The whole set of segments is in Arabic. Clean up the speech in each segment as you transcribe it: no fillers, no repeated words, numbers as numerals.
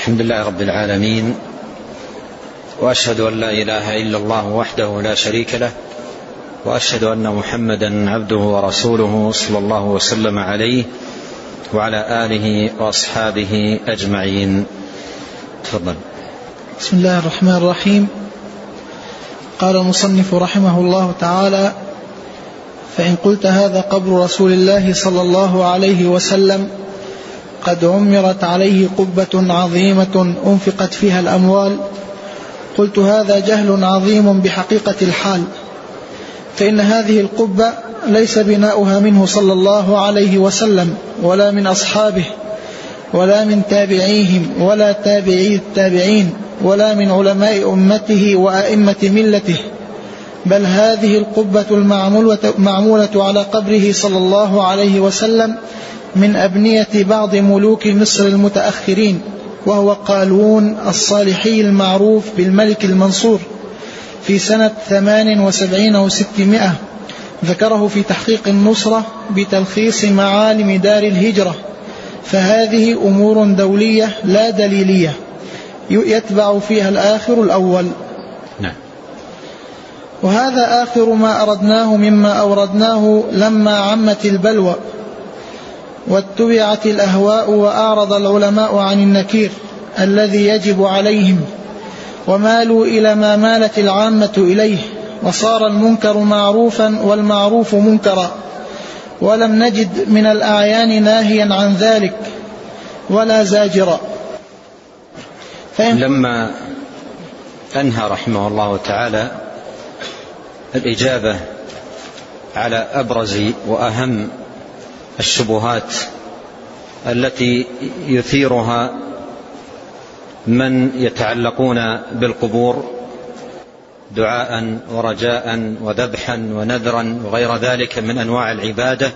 الحمد لله رب العالمين، وأشهد أن لا إله إلا الله وحده لا شريك له، وأشهد أن محمدا عبده ورسوله صلى الله وسلم عليه وعلى آله وأصحابه أجمعين. تفضل. بسم الله الرحمن الرحيم. قال المصنف رحمه الله تعالى: فإن قلت هذا قبر رسول الله صلى الله عليه وسلم قد عمرت عليه قبة عظيمة أنفقت فيها الأموال، قلت هذا جهل عظيم بحقيقة الحال، فإن هذه القبة ليس بناؤها منه صلى الله عليه وسلم ولا من أصحابه ولا من تابعيهم ولا تابعي التابعين ولا من علماء أمته وأئمة ملته، بل هذه القبة المعمولة على قبره صلى الله عليه وسلم من أبنية بعض ملوك مصر المتأخرين، وهو قالون الصالحي المعروف بالملك المنصور في سنة 78 و600، ذكره في تحقيق النصرة بتلخيص معالم دار الهجرة. فهذه أمور دولية لا دليلية يتبع فيها الآخر الأول. نعم. وهذا آخر ما أردناه مما أوردناه لما عمت البلوى واتبعت الأهواء وأعرض العلماء عن النكير الذي يجب عليهم، ومالوا إلى ما مالت العامة إليه، وصار المنكر معروفا والمعروف منكرا، ولم نجد من الأعيان ناهيا عن ذلك ولا زاجرا. لما أنهى رحمه الله تعالى الإجابة على أبرز وأهم الشبهات التي يثيرها من يتعلقون بالقبور دعاء ورجاء وذبحا ونذرا وغير ذلك من أنواع العبادة،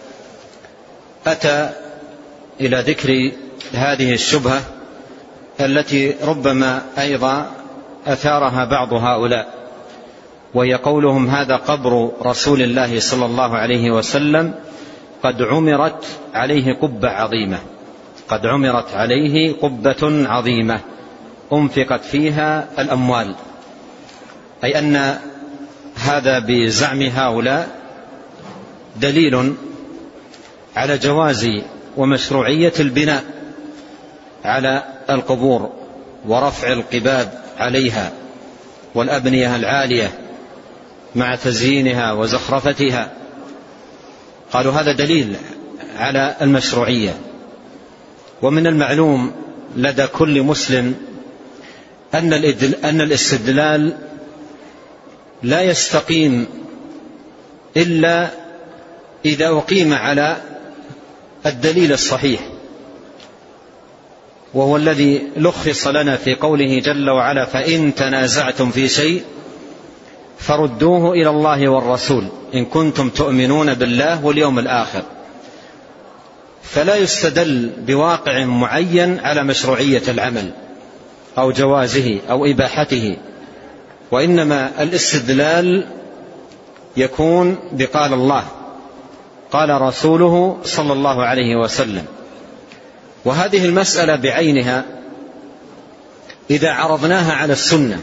أتى إلى ذكر هذه الشبهة التي ربما أيضا أثارها بعض هؤلاء، وهي قولهم هذا قبر رسول الله صلى الله عليه وسلم قد عمرت عليه قبة عظيمة، قد عمرت عليه قبة عظيمة أنفقت فيها الأموال، أي أن هذا بزعم هؤلاء دليل على جواز ومشروعية البناء على القبور ورفع القباب عليها والأبنية العالية مع تزيينها وزخرفتها. قالوا هذا دليل على المشروعية. ومن المعلوم لدى كل مسلم أن الاستدلال لا يستقيم إلا إذا أقيم على الدليل الصحيح، وهو الذي لخص لنا في قوله جل وعلا: فإن تنازعتم في شيء فردوه إلى الله والرسول إن كنتم تؤمنون بالله واليوم الآخر. فلا يستدل بواقع معين على مشروعية العمل أو جوازه أو إباحته، وإنما الاستدلال يكون بقال الله قال رسوله صلى الله عليه وسلم. وهذه المسألة بعينها إذا عرضناها على السنة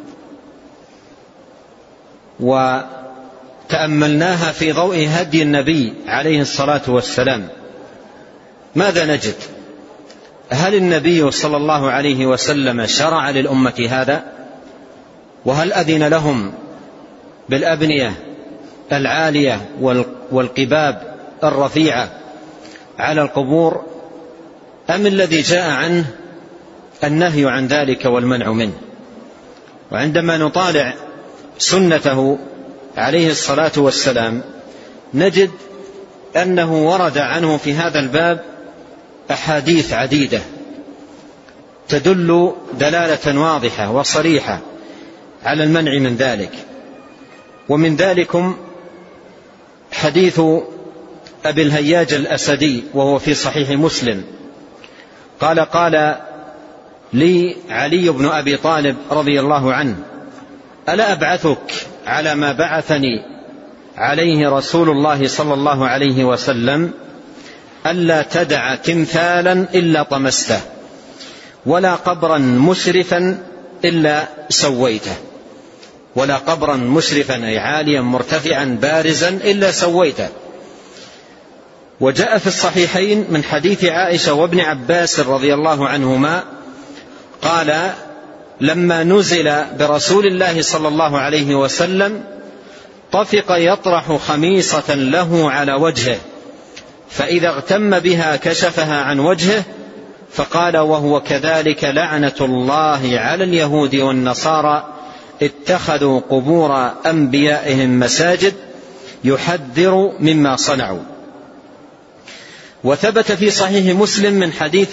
وتأملناها في ضوء هدي النبي عليه الصلاة والسلام، ماذا نجد؟ هل النبي صلى الله عليه وسلم شرع للأمة هذا؟ وهل أذن لهم بالأبنية العالية والقباب الرفيعة على القبور، أم الذي جاء عنه النهي عن ذلك والمنع منه؟ وعندما نطالع سنته عليه الصلاة والسلام نجد أنه ورد عنه في هذا الباب أحاديث عديدة تدل دلالة واضحة وصريحة على المنع من ذلك. ومن ذلكم حديث أبي الهياج الأسدي وهو في صحيح مسلم، قال لي علي بن أبي طالب رضي الله عنه: ألا أبعثك على ما بعثني عليه رسول الله صلى الله عليه وسلم: ألا تدع تمثالا إلا طمسته، ولا قبرا مشرفا إلا سويته، ولا قبرا مشرفا أي عاليا مرتفعا بارزا إلا سويته. وجاء في الصحيحين من حديث عائشة وابن عباس رضي الله عنهما قال: لما نزل برسول الله صلى الله عليه وسلم طفق يطرح خميصة له على وجهه، فإذا اغتم بها كشفها عن وجهه، فقال: وهو كذلك لعنة الله على اليهود والنصارى اتخذوا قبور أنبيائهم مساجد يحذر مما صنعوا. وثبت في صحيح مسلم من حديث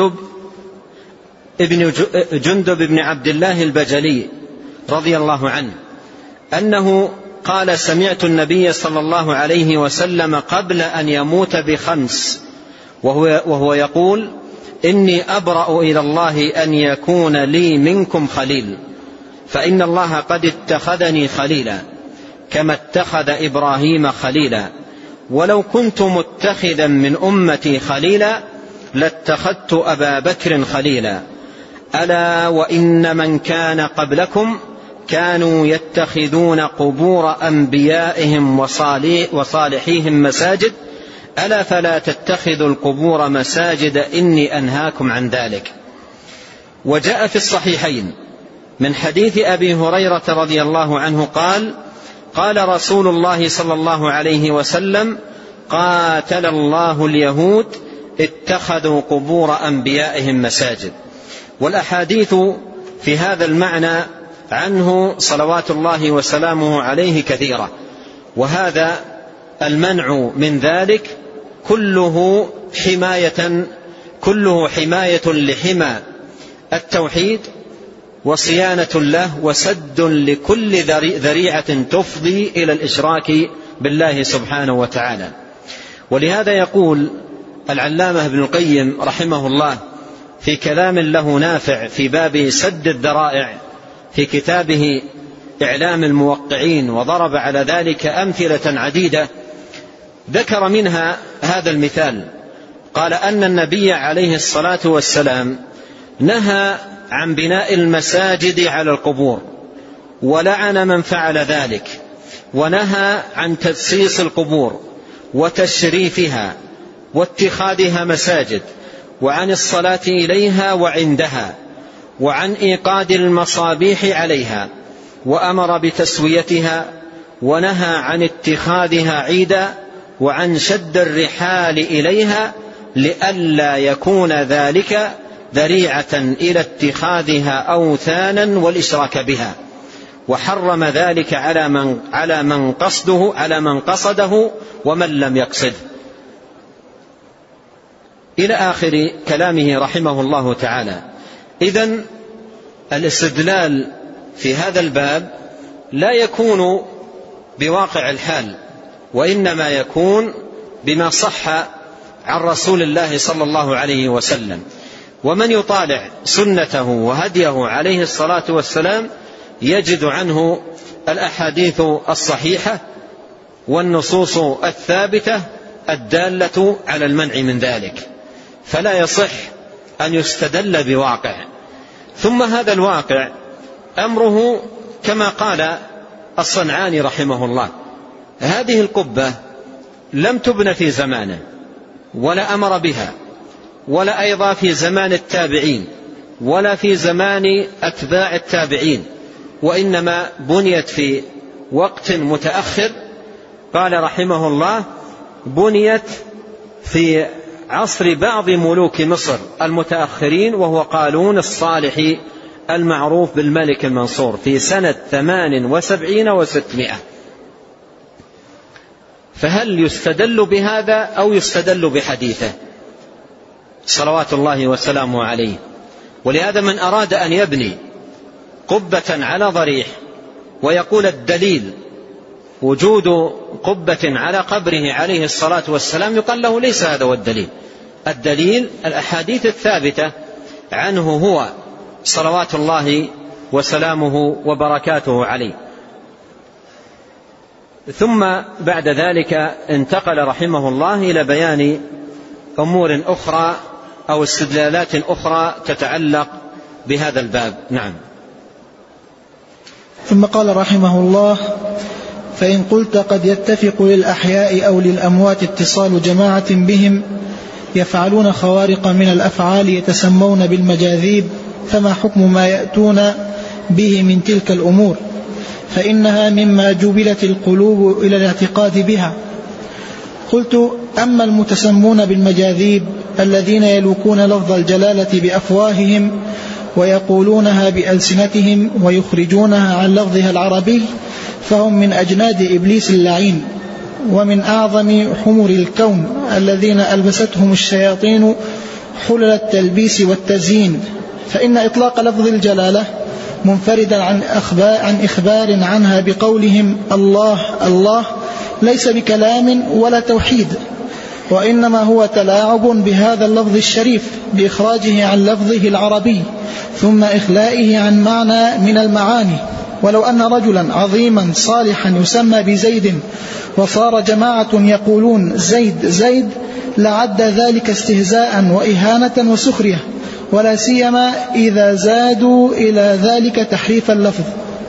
جندب بن عبد الله البجلي رضي الله عنه أنه قال: سمعت النبي صلى الله عليه وسلم قبل أن يموت ب5 وهو يقول: إني أبرأ إلى الله أن يكون لي منكم خليل، فإن الله قد اتخذني خليلا كما اتخذ إبراهيم خليلا، ولو كنت متخذا من أمتي خليلا لاتخذت أبا بكر خليلا، ألا وإن من كان قبلكم كانوا يتخذون قبور أنبيائهم وصالحيهم مساجد، ألا فلا تتخذوا القبور مساجد إني أنهاكم عن ذلك. وجاء في الصحيحين من حديث أبي هريرة رضي الله عنه قال: قال رسول الله صلى الله عليه وسلم: قاتل الله اليهود اتخذوا قبور أنبيائهم مساجد. والأحاديث في هذا المعنى عنه صلوات الله وسلامه عليه كثيرة، وهذا المنع من ذلك كله حماية لحمى التوحيد وصيانة له وسد لكل ذريعة تفضي إلى الإشراك بالله سبحانه وتعالى. ولهذا يقول العلامة ابن القيم رحمه الله في كلام له نافع في باب سد الذرائع في كتابه إعلام الموقعين، وضرب على ذلك أمثلة عديدة، ذكر منها هذا المثال. قال أن النبي عليه الصلاة والسلام نهى عن بناء المساجد على القبور، ولعن من فعل ذلك، ونهى عن تدسيس القبور وتشريفها واتخاذها مساجد، وعن الصلاة إليها وعندها، وعن إيقاد المصابيح عليها، وأمر بتسويتها، ونهى عن اتخاذها عيدا، وعن شد الرحال إليها لئلا يكون ذلك ذريعة إلى اتخاذها أوثانا والإشراك بها، وحرم ذلك على من قصده ومن لم يقصده، إلى آخر كلامه رحمه الله تعالى. إذن الاستدلال في هذا الباب لا يكون بواقع الحال، وإنما يكون بما صح عن رسول الله صلى الله عليه وسلم. ومن يطالع سنته وهديه عليه الصلاة والسلام يجد عنه الأحاديث الصحيحة والنصوص الثابتة الدالة على المنع من ذلك، فلا يصح أن يستدل بواقع. ثم هذا الواقع أمره كما قال الصنعاني رحمه الله: هذه القبة لم تبن في زمانه، ولا أمر بها، ولا أيضا في زمان التابعين، ولا في زمان أتباع التابعين، وإنما بنيت في وقت متأخر. قال رحمه الله: بنيت في عصر بعض ملوك مصر المتأخرين، وهو قالون الصالح المعروف بالملك المنصور، في سنة 78 و600. فهل يستدل بهذا أو يستدل بحديثه صلوات الله وسلامه عليه؟ ولهذا من أراد أن يبني قبة على ضريح ويقول الدليل وجود قبة على قبره عليه الصلاة والسلام، يقال له ليس هذا هو الدليل. الدليل الأحاديث الثابتة عنه هو صلوات الله وسلامه وبركاته عليه. ثم بعد ذلك انتقل رحمه الله إلى بيان أمور أخرى أو استدلالات أخرى تتعلق بهذا الباب. نعم. ثم قال رحمه الله: فإن قلت قد يتفق للأحياء أو للأموات اتصال جماعة بهم يفعلون خوارق من الأفعال يتسمون بالمجاذيب، فما حكم ما يأتون به من تلك الأمور؟ فإنها مما جبلت القلوب إلى الاعتقاد بها. قلت: أما المتسمون بالمجاذيب الذين يلوكون لفظ الجلالة بأفواههم ويقولونها بألسنتهم ويخرجونها عن لفظها العربي فهم من أجناد إبليس اللعين، ومن أعظم حمر الكون الذين ألبستهم الشياطين حلل التلبيس والتزيين. فإن إطلاق لفظ الجلالة منفردا عن إخبار عنها بقولهم الله الله ليس بكلام ولا توحيد، وإنما هو تلاعب بهذا اللفظ الشريف بإخراجه عن لفظه العربي ثم إخلائه عن معنى من المعاني. ولو أن رجلا عظيما صالحا يسمى بزيد وصار جماعة يقولون زيد زيد لعد ذلك استهزاء وإهانة وسخرية، ولا سيما إذا زادوا إلى ذلك تحريف اللفظ.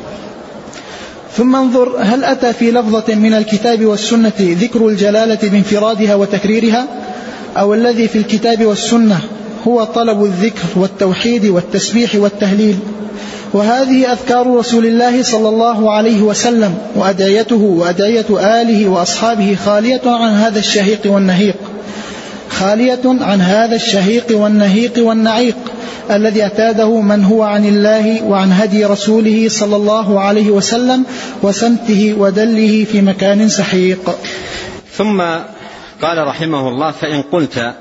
ثم انظر هل أتى في لفظة من الكتاب والسنة ذكر الجلالة بانفرادها وتكريرها، أو الذي في الكتاب والسنة هو طلب الذكر والتوحيد والتسبيح والتهليل. وهذه أذكار رسول الله صلى الله عليه وسلم وأدعيته وأدعية آله وأصحابه خالية عن هذا الشهيق والنهيق، خالية عن هذا الشهيق والنهيق والنعيق الذي اعتاده من هو عن الله وعن هدي رسوله صلى الله عليه وسلم وسمته ودله في مكان سحيق. ثم قال رحمه الله: فإن قلت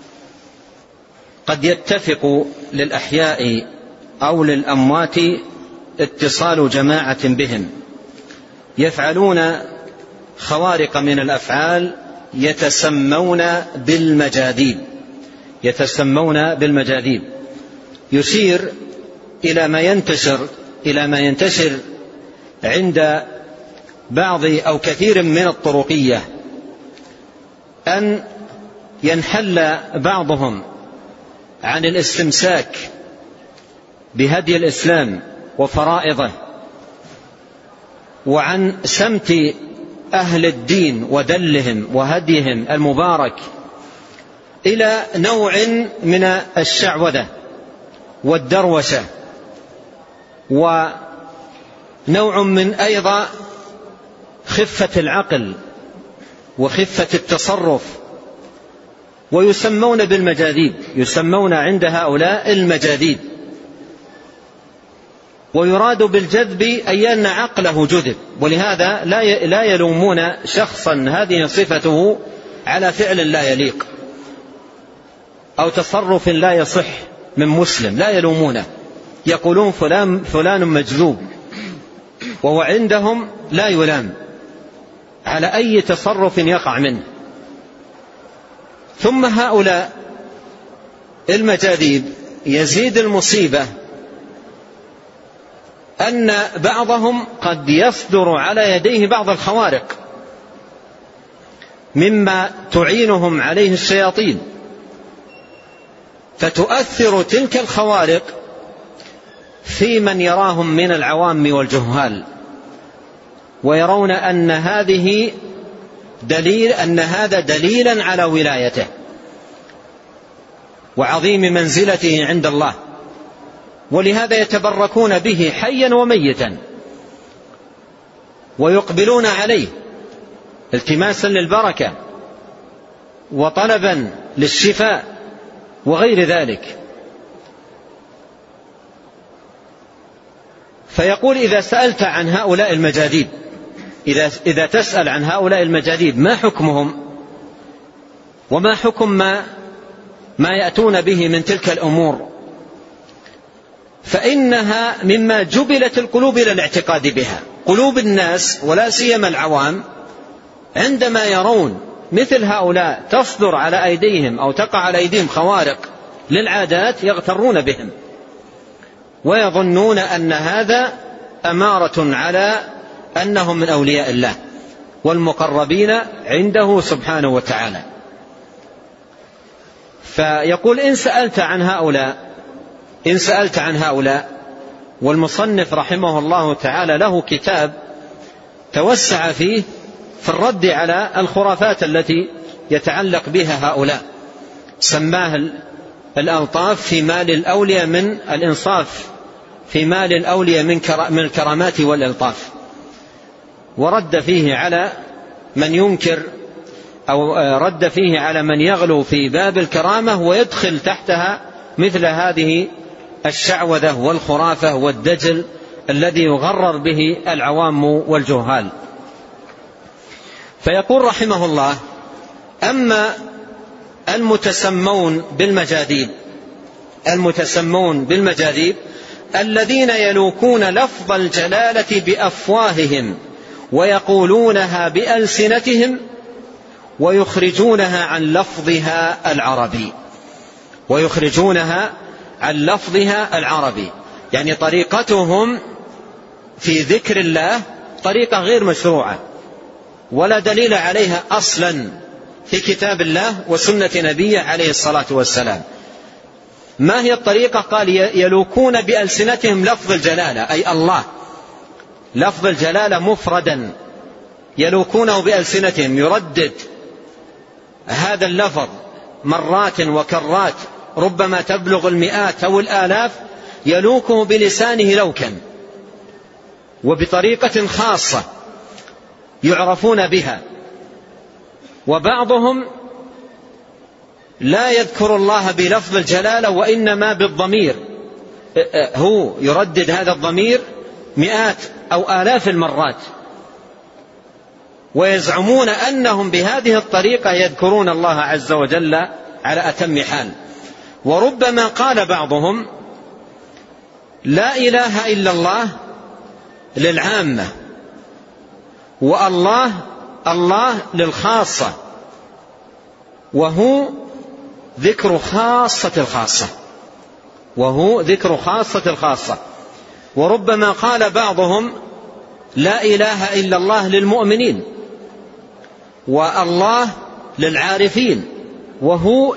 قد يتفق للأحياء أو للأموات اتصال جماعة بهم يفعلون خوارق من الأفعال يتسمون بالمجاذيب، يشير إلى ما ينتشر عند بعض أو كثير من الطرقية، أن ينحل بعضهم عن الاستمساك بهدي الإسلام وفرائضه وعن سمت أهل الدين ودلهم وهديهم المبارك إلى نوع من الشعوذة والدروشة، ونوع من أيضا خفة العقل وخفة التصرف، ويسمون بالمجاذيب، يسمون عند هؤلاء المجاذيب. ويراد بالجذب أي أن عقله جذب، ولهذا لا يلومون شخصا هذه صفته على فعل لا يليق أو تصرف لا يصح من مسلم، لا يلومونه، يقولون فلان مجذوب، وهو عندهم لا يلام على أي تصرف يقع منه. ثم هؤلاء المجاذيب يزيد المصيبة أن بعضهم قد يصدر على يديه بعض الخوارق مما تعينهم عليه الشياطين، فتؤثر تلك الخوارق في من يراهم من العوام والجهال، ويرون أن هذا دليلا على ولايته وعظيم منزلته عند الله، ولهذا يتبركون به حيا وميتا ويقبلون عليه التماسا للبركة وطلبا للشفاء وغير ذلك. فيقول: إذا سألت عن هؤلاء المجاذيب، إذا تسأل عن هؤلاء المجاذيب ما حكمهم وما حكم ما يأتون به من تلك الأمور، فإنها مما جبلت القلوب إلى الاعتقاد بها. قلوب الناس ولا سيما العوام عندما يرون مثل هؤلاء تصدر على أيديهم أو تقع على أيديهم خوارق للعادات يغترون بهم ويظنون أن هذا أمارة على أنهم من أولياء الله والمقربين عنده سبحانه وتعالى. فيقول إن سألت عن هؤلاء، والمصنف رحمه الله تعالى له كتاب توسع فيه في الرد على الخرافات التي يتعلق بها هؤلاء، سماه الألطاف في مال الأولياء من الإنصاف في مال الأولياء من الكرامات والإلطاف، ورد فيه على من ينكر أو رد فيه على من يغلو في باب الكرامة ويدخل تحتها مثل هذه الشعوذة والخرافة والدجل الذي يغرر به العوام والجهال. فيقول رحمه الله: أما المتسمون بالمجاذيب الذين يلوكون لفظ الجلالة بأفواههم ويقولونها بألسنتهم ويخرجونها عن لفظها العربي، يعني طريقتهم في ذكر الله طريقة غير مشروعة ولا دليل عليها أصلا في كتاب الله وسنة نبيه عليه الصلاة والسلام. ما هي الطريقة؟ قال: يلوكون بألسنتهم لفظ الجلالة، أي الله، لفظ الجلالة مفردا يلوكونه بألسنتهم، يردد هذا اللفظ مرات وكرات ربما تبلغ المئات أو الآلاف، يلوكه بلسانه لوكا وبطريقة خاصة يعرفون بها. وبعضهم لا يذكر الله بلفظ الجلالة وإنما بالضمير، هو يردد هذا الضمير مئات أو آلاف المرات، ويزعمون أنهم بهذه الطريقة يذكرون الله عز وجل على أتم حال. وربما قال بعضهم: لا إله إلا الله للعامة، والله للخاصة، وهو ذكر خاصة الخاصة. وربما قال بعضهم: لا إله إلا الله للمؤمنين، والله للعارفين، وهو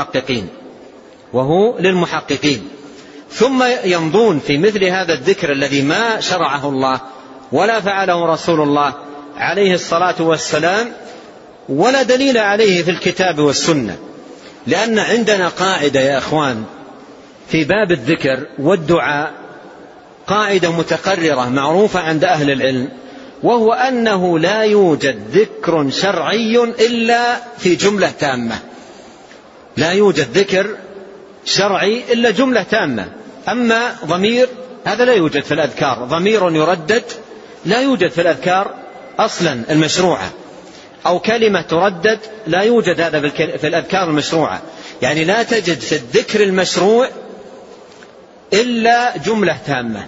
للمحققين. ثم يمضون في مثل هذا الذكر الذي ما شرعه الله ولا فعله رسول الله عليه الصلاة والسلام ولا دليل عليه في الكتاب والسنة. لأن عندنا قاعدة يا أخوان في باب الذكر والدعاء، قاعدة متقررة معروفة عند أهل العلم، وهو أنه لا يوجد ذكر شرعي إلا في جملة تامة. لا يوجد ذكر شرعي إلا جملة تامة. أما ضمير هذا لا يوجد في الأذكار، ضمير يردد لا يوجد في الأذكار أصلا المشروعة، أو كلمة تردد لا يوجد هذا في الأذكار المشروعة. يعني لا تجد في الذكر المشروع إلا جملة تامة.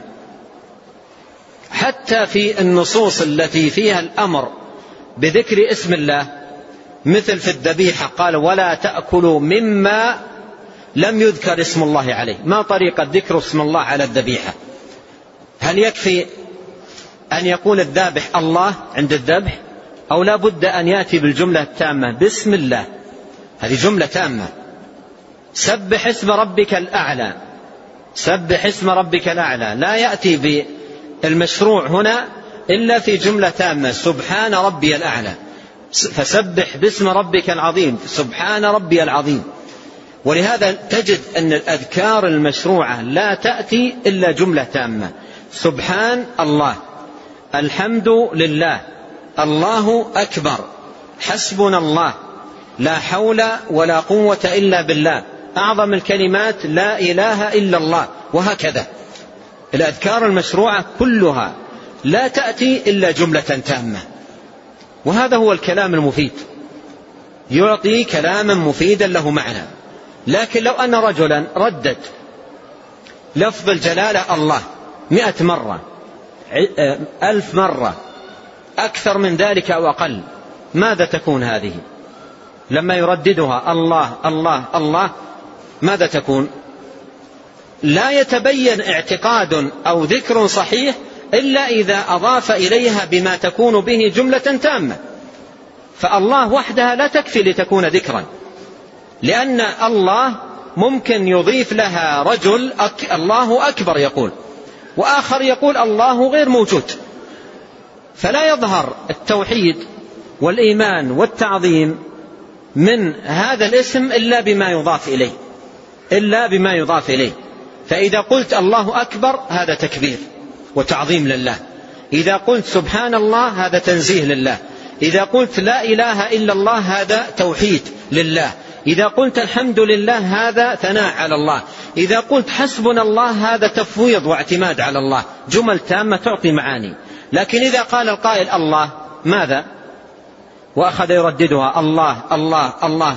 حتى في النصوص التي فيها الأمر بذكر اسم الله، مثل في الذبيحة قال: ولا تأكلوا مما لم يذكر اسم الله عليه. ما طريقة ذكر اسم الله على الذبيحة؟ هل يكفي أن يقول الذابح الله عند الذبح، أو لا بد أن يأتي بالجملة التامة بسم الله؟ هذه جملة تامة. سبح اسم ربك الأعلى، سبح اسم ربك الأعلى، لا يأتي بالمشروع هنا إلا في جملة تامة: سبحان ربي الأعلى، فسبح باسم ربك العظيم، سبحان ربي العظيم. ولهذا تجد أن الأذكار المشروعة لا تأتي إلا جملة تامة: سبحان الله، الحمد لله، الله أكبر، حسبنا الله، لا حول ولا قوة إلا بالله، أعظم الكلمات لا إله إلا الله. وهكذا الأذكار المشروعة كلها لا تأتي إلا جملة تامة. وهذا هو الكلام المفيد، يعطي كلاما مفيدا له معنى. لكن لو أن رجلا ردد لفظ الجلالة الله 100 مرة، 1000 مرة، أكثر من ذلك أو أقل، ماذا تكون هذه؟ لما يرددها الله الله الله ماذا تكون؟ لا يتبين اعتقاد أو ذكر صحيح إلا إذا أضاف إليها بما تكون به جملة تامة. فالله وحدها لا تكفي لتكون ذكرا، لأن الله ممكن يضيف لها رجل الله أكبر يقول، وآخر يقول الله غير موجود، فلا يظهر التوحيد والإيمان والتعظيم من هذا الاسم إلا بما يضاف إليه. فإذا قلت الله أكبر هذا تكبير وتعظيم لله، إذا قلت سبحان الله هذا تنزيه لله، إذا قلت لا إله إلا الله هذا توحيد لله، إذا قلت الحمد لله هذا ثناء على الله، إذا قلت حسبنا الله هذا تفويض واعتماد على الله. جمل تامة تعطي معاني. لكن إذا قال القائل الله ماذا، وأخذ يرددها الله الله الله،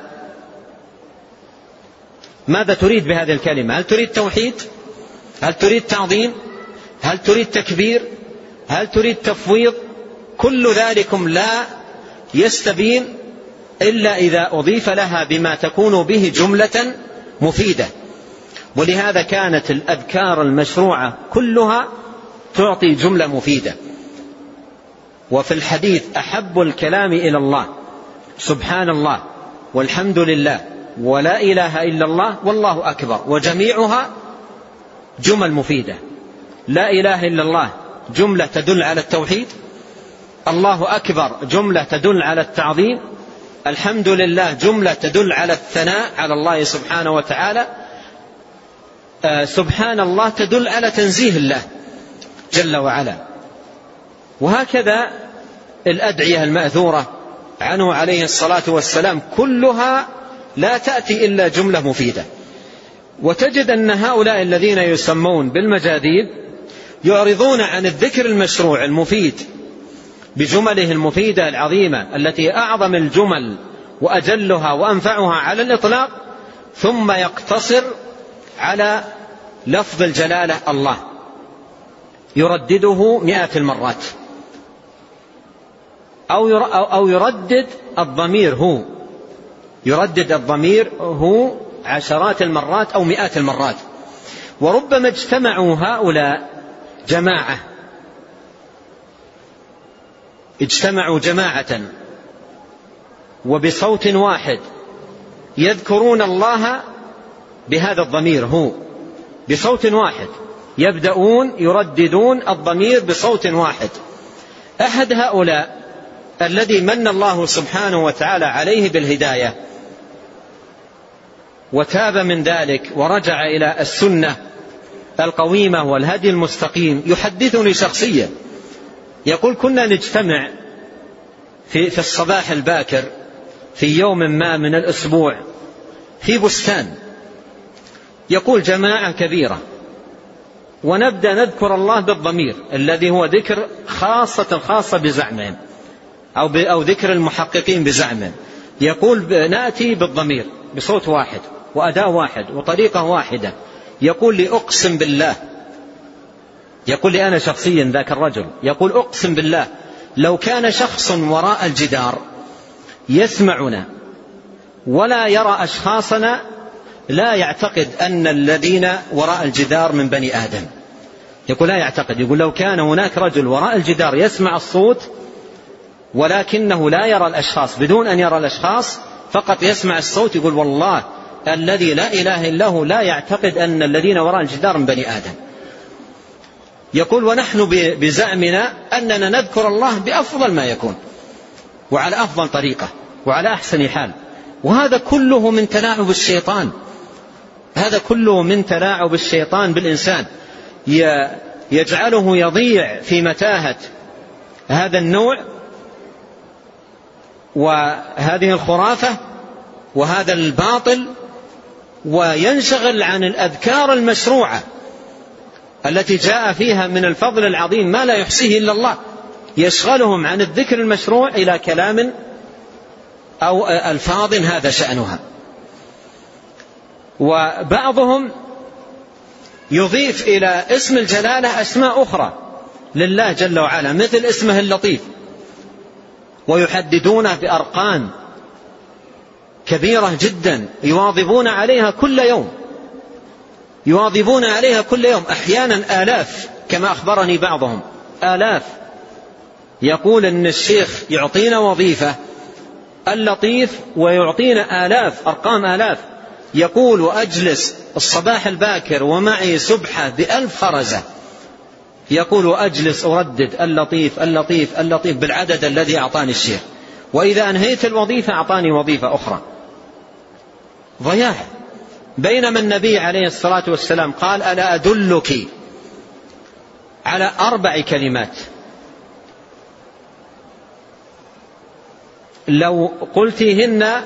ماذا تريد بهذه الكلمة؟ هل تريد توحيد؟ هل تريد تعظيم؟ هل تريد تكبير؟ هل تريد تفويض؟ كل ذلكم لا يستبين إلا إذا أضيف لها بما تكون به جملة مفيدة. ولهذا كانت الأذكار المشروعة كلها تعطي جملة مفيدة. وفي الحديث أحب الكلام إلى الله سبحان الله والحمد لله ولا إله إلا الله والله أكبر، وجميعها جمل مفيدة. لا إله إلا الله جملة تدل على التوحيد، الله أكبر جملة تدل على التعظيم، الحمد لله جملة تدل على الثناء على الله سبحانه وتعالى، سبحان الله تدل على تنزيه الله جل وعلا. وهكذا الأدعية المأثورة عنه عليه الصلاة والسلام كلها لا تأتي إلا جملة مفيدة. وتجد أن هؤلاء الذين يسمون بالمجاذيب يعرضون عن الذكر المشروع المفيد بجمله المفيدة العظيمة التي أعظم الجمل وأجلها وأنفعها على الإطلاق، ثم يقتصر على لفظ الجلالة الله يردده 100 المرات، أو يردد الضمير هو عشرات المرات أو 100 المرات. وربما اجتمعوا هؤلاء جماعة وبصوت واحد يذكرون الله بهذا الضمير هو بصوت واحد، يبدأون يرددون الضمير بصوت واحد. أحد هؤلاء الذي من الله سبحانه وتعالى عليه بالهداية وتاب من ذلك ورجع إلى السنة القويمة والهدي المستقيم يحدثني شخصيا، يقول كنا نجتمع في الصباح الباكر في يوم ما من الأسبوع في بستان، يقول جماعة كبيرة، ونبدأ نذكر الله بالضمير الذي هو ذكر خاصة بزعمهم أو ذكر المحققين بزعمهم. يقول نأتي بالضمير بصوت واحد وأداء واحد وطريقة واحدة. يقول لي أقسم بالله، يقول لي أنا شخصيا ذاك الرجل، يقول أقسم بالله لو كان شخص وراء الجدار يسمعنا ولا يرى أشخاصنا لا يعتقد أن الذين وراء الجدار من بني آدم. يقول لا يعتقد، يقول لو كان هناك رجل وراء الجدار يسمع الصوت ولكنه لا يرى الأشخاص، بدون أن يرى الأشخاص فقط يسمع الصوت، يقول والله الذي لا إله إلا هو لا يعتقد أن الذين وراء الجدار من بني آدم. يقول ونحن بزعمنا أننا نذكر الله بأفضل ما يكون وعلى أفضل طريقة وعلى أحسن حال. وهذا كله من تلاعب الشيطان، هذا كله من تلاعب الشيطان بالإنسان، يجعله يضيع في متاهة هذا النوع وهذه الخرافة وهذا الباطل، وينشغل عن الأذكار المشروعة التي جاء فيها من الفضل العظيم ما لا يحصيه إلا الله. يشغلهم عن الذكر المشروع إلى كلام أو ألفاظ هذا شأنها. وبعضهم يضيف إلى اسم الجلالة أسماء أخرى لله جل وعلا مثل اسمه اللطيف، ويحددونه بأرقام كبيرة جدا يواظبون عليها كل يوم، أحيانا آلاف كما أخبرني بعضهم آلاف. يقول أن الشيخ يعطينا وظيفة اللطيف ويعطينا آلاف، أرقام آلاف. يقول أجلس الصباح الباكر ومعي سبحة ب1000 خرزة، يقول أجلس أردد اللطيف اللطيف اللطيف بالعدد الذي أعطاني الشيخ، وإذا أنهيت الوظيفة أعطاني وظيفة أخرى. ضياع. بينما النبي عليه الصلاة والسلام قال: ألا أدلك على 4 كلمات لو قلتهن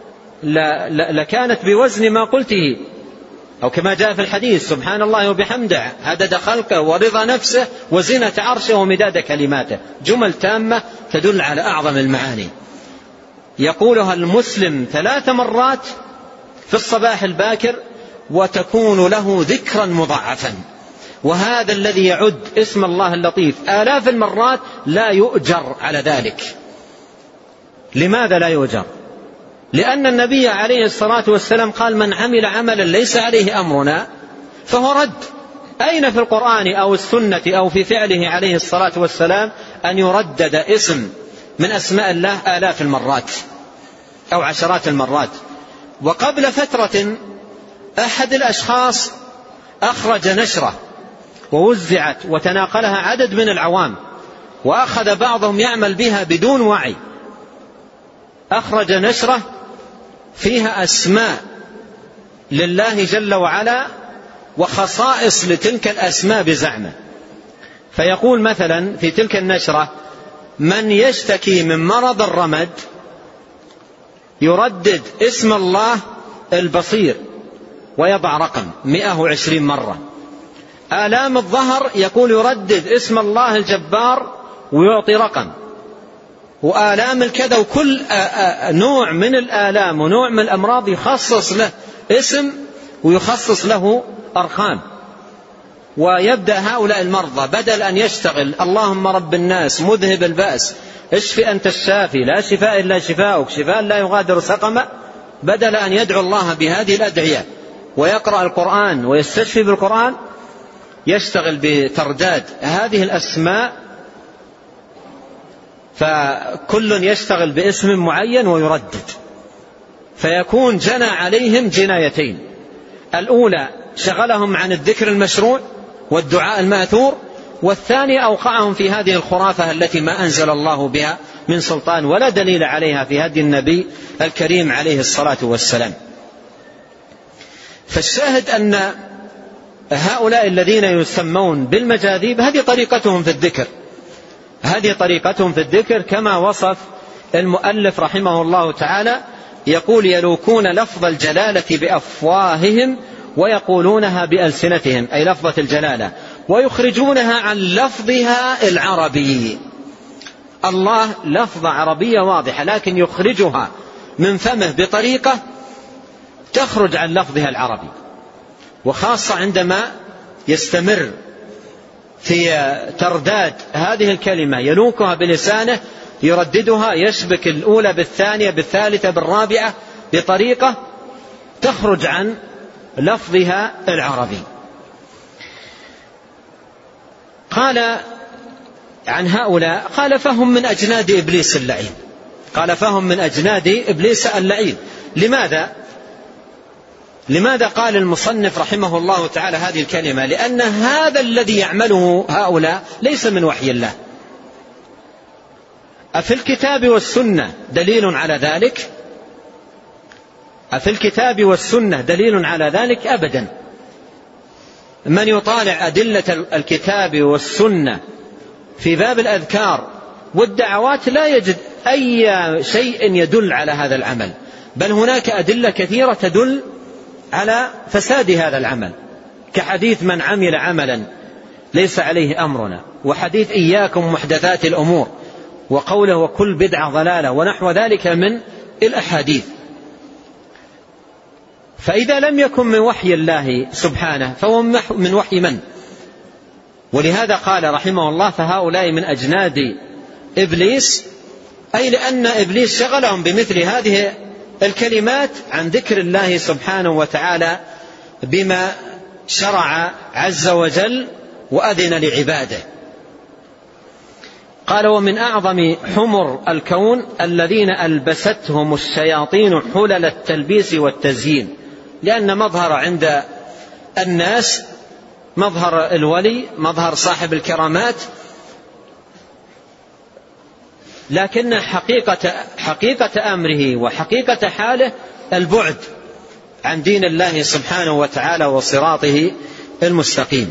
لكانت بوزن ما قلته، أو كما جاء في الحديث: سبحان الله وبحمده عدد خلقه ورضا نفسه وزنة عرشه ومداد كلماته. جمل تامة تدل على أعظم المعاني، يقولها المسلم 3 مرات في الصباح الباكر وتكون له ذكرا مضاعفا. وهذا الذي يعد اسم الله اللطيف آلاف المرات لا يؤجر على ذلك. لماذا لا يؤجر؟ لأن النبي عليه الصلاة والسلام قال: من عمل عملا ليس عليه أمرنا فهو رد. أين في القرآن أو السنة أو في فعله عليه الصلاة والسلام أن يردد اسم من أسماء الله آلاف المرات أو عشرات المرات؟ وقبل فترة أحد الأشخاص أخرج نشرة ووزعت وتناقلها عدد من العوام، وأخذ بعضهم يعمل بها بدون وعي. أخرج نشرة فيها أسماء لله جل وعلا وخصائص لتلك الأسماء بزعمه، فيقول مثلا في تلك النشرة: من يشتكي من مرض الرمد يردد اسم الله البصير ويضع رقم 120 مرة. آلام الظهر يقول يردد اسم الله الجبار ويعطي رقم. وآلام الكذا، وكل نوع من الآلام ونوع من الأمراض يخصص له اسم ويخصص له أرقام. ويبدأ هؤلاء المرضى بدل أن يشتغل اللهم رب الناس مذهب البأس اشفي أنت الشافي لا شفاء إلا شفاؤك شفاء لا يغادر سقما، بدل أن يدعو الله بهذه الأدعية ويقرأ القرآن ويستشفي بالقرآن، يشتغل بترداد هذه الأسماء. فكل يشتغل باسم معين ويردد، فيكون جنى عليهم جنايتين: الأولى شغلهم عن الذكر المشروع والدعاء المأثور، والثاني أوقعهم في هذه الخرافة التي ما أنزل الله بها من سلطان ولا دليل عليها في هدي النبي الكريم عليه الصلاة والسلام. فالشاهد أن هؤلاء الذين يسمون بالمجاذيب هذه طريقتهم في الذكر، هذه طريقتهم في الذكر كما وصف المؤلف رحمه الله تعالى، يقول: يلوكون لفظ الجلالة بأفواههم ويقولونها بألسنتهم، أي لفظة الجلالة، ويخرجونها عن لفظها العربي. الله لفظة عربية واضحة، لكن يخرجها من فمه بطريقة تخرج عن لفظها العربي، وخاصة عندما يستمر في ترداد هذه الكلمة يلوكها بلسانه، يرددها، يشبك الأولى بالثانية بالثالثة بالرابعة بطريقة تخرج عن لفظها العربي. قال عن هؤلاء: قال: فهم من أجناد إبليس اللعين. قال: فهم من أجناد إبليس اللعين. لماذا قال المصنف رحمه الله تعالى هذه الكلمة؟ لأن هذا الذي يعمله هؤلاء ليس من وحي الله. أفي الكتاب والسنة دليل على ذلك؟ أفي الكتاب والسنة دليل على ذلك؟ أبدا. من يطالع أدلة الكتاب والسنة في باب الأذكار والدعوات لا يجد أي شيء يدل على هذا العمل، بل هناك أدلة كثيرة تدل على فساد هذا العمل، كحديث من عمل عملا ليس عليه أمرنا، وحديث إياكم محدثات الأمور، وقوله وكل بدعة ضلالة، ونحو ذلك من الأحاديث. فإذا لم يكن من وحي الله سبحانه فهو من وحي من؟ ولهذا قال رحمه الله: فهؤلاء من أجناد إبليس، أي لأن إبليس شغلهم بمثل هذه الكلمات عن ذكر الله سبحانه وتعالى بما شرع عز وجل وأذن لعباده. قال: ومن أعظم حمر الكون الذين ألبستهم الشياطين حلل التلبيس والتزيين، لأن مظهر عند الناس مظهر الولي، مظهر صاحب الكرامات، لكن حقيقة أمره وحقيقة حاله البعد عن دين الله سبحانه وتعالى وصراطه المستقيم.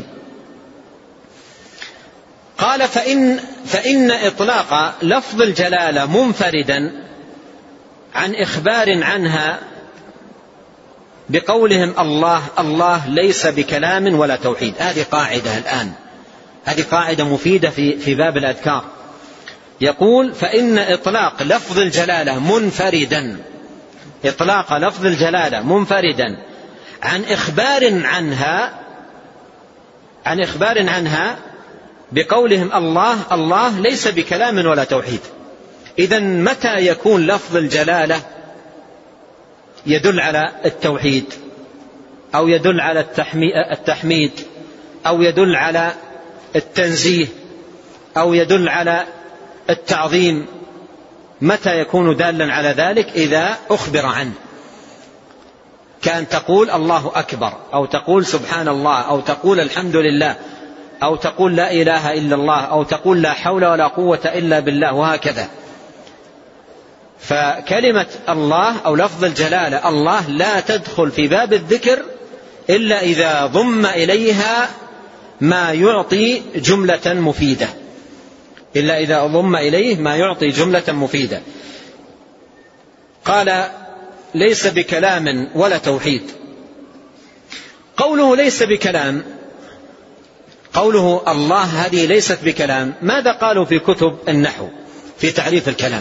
قال: فإن إطلاق لفظ الجلالة منفردا عن إخبار عنها بقولهم الله الله ليس بكلام ولا توحيد. هذه قاعدة الآن، هذه قاعدة مفيدة في باب الأذكار. يقول: فإن إطلاق لفظ الجلالة منفردا، إطلاق لفظ الجلالة منفردا عن إخبار عنها بقولهم الله الله ليس بكلام ولا توحيد. إذن متى يكون لفظ الجلالة يدل على التوحيد أو يدل على التحميد أو يدل على التنزيه أو يدل على التعظيم؟ متى يكون دالا على ذلك؟ إذا أخبر عنه، كان تقول الله أكبر، أو تقول سبحان الله، أو تقول الحمد لله، أو تقول لا إله إلا الله، أو تقول لا حول ولا قوة إلا بالله، وهكذا. فكلمة الله أو لفظ الجلالة الله لا تدخل في باب الذكر إلا إذا ضم إليها ما يعطي جملة مفيدة، إلا إذا ضم إليه ما يعطي جملة مفيدة. قال: ليس بكلام ولا توحيد. قوله ليس بكلام، قوله الله هذه ليست بكلام، ماذا قالوا في كتب النحو في تعريف الكلام؟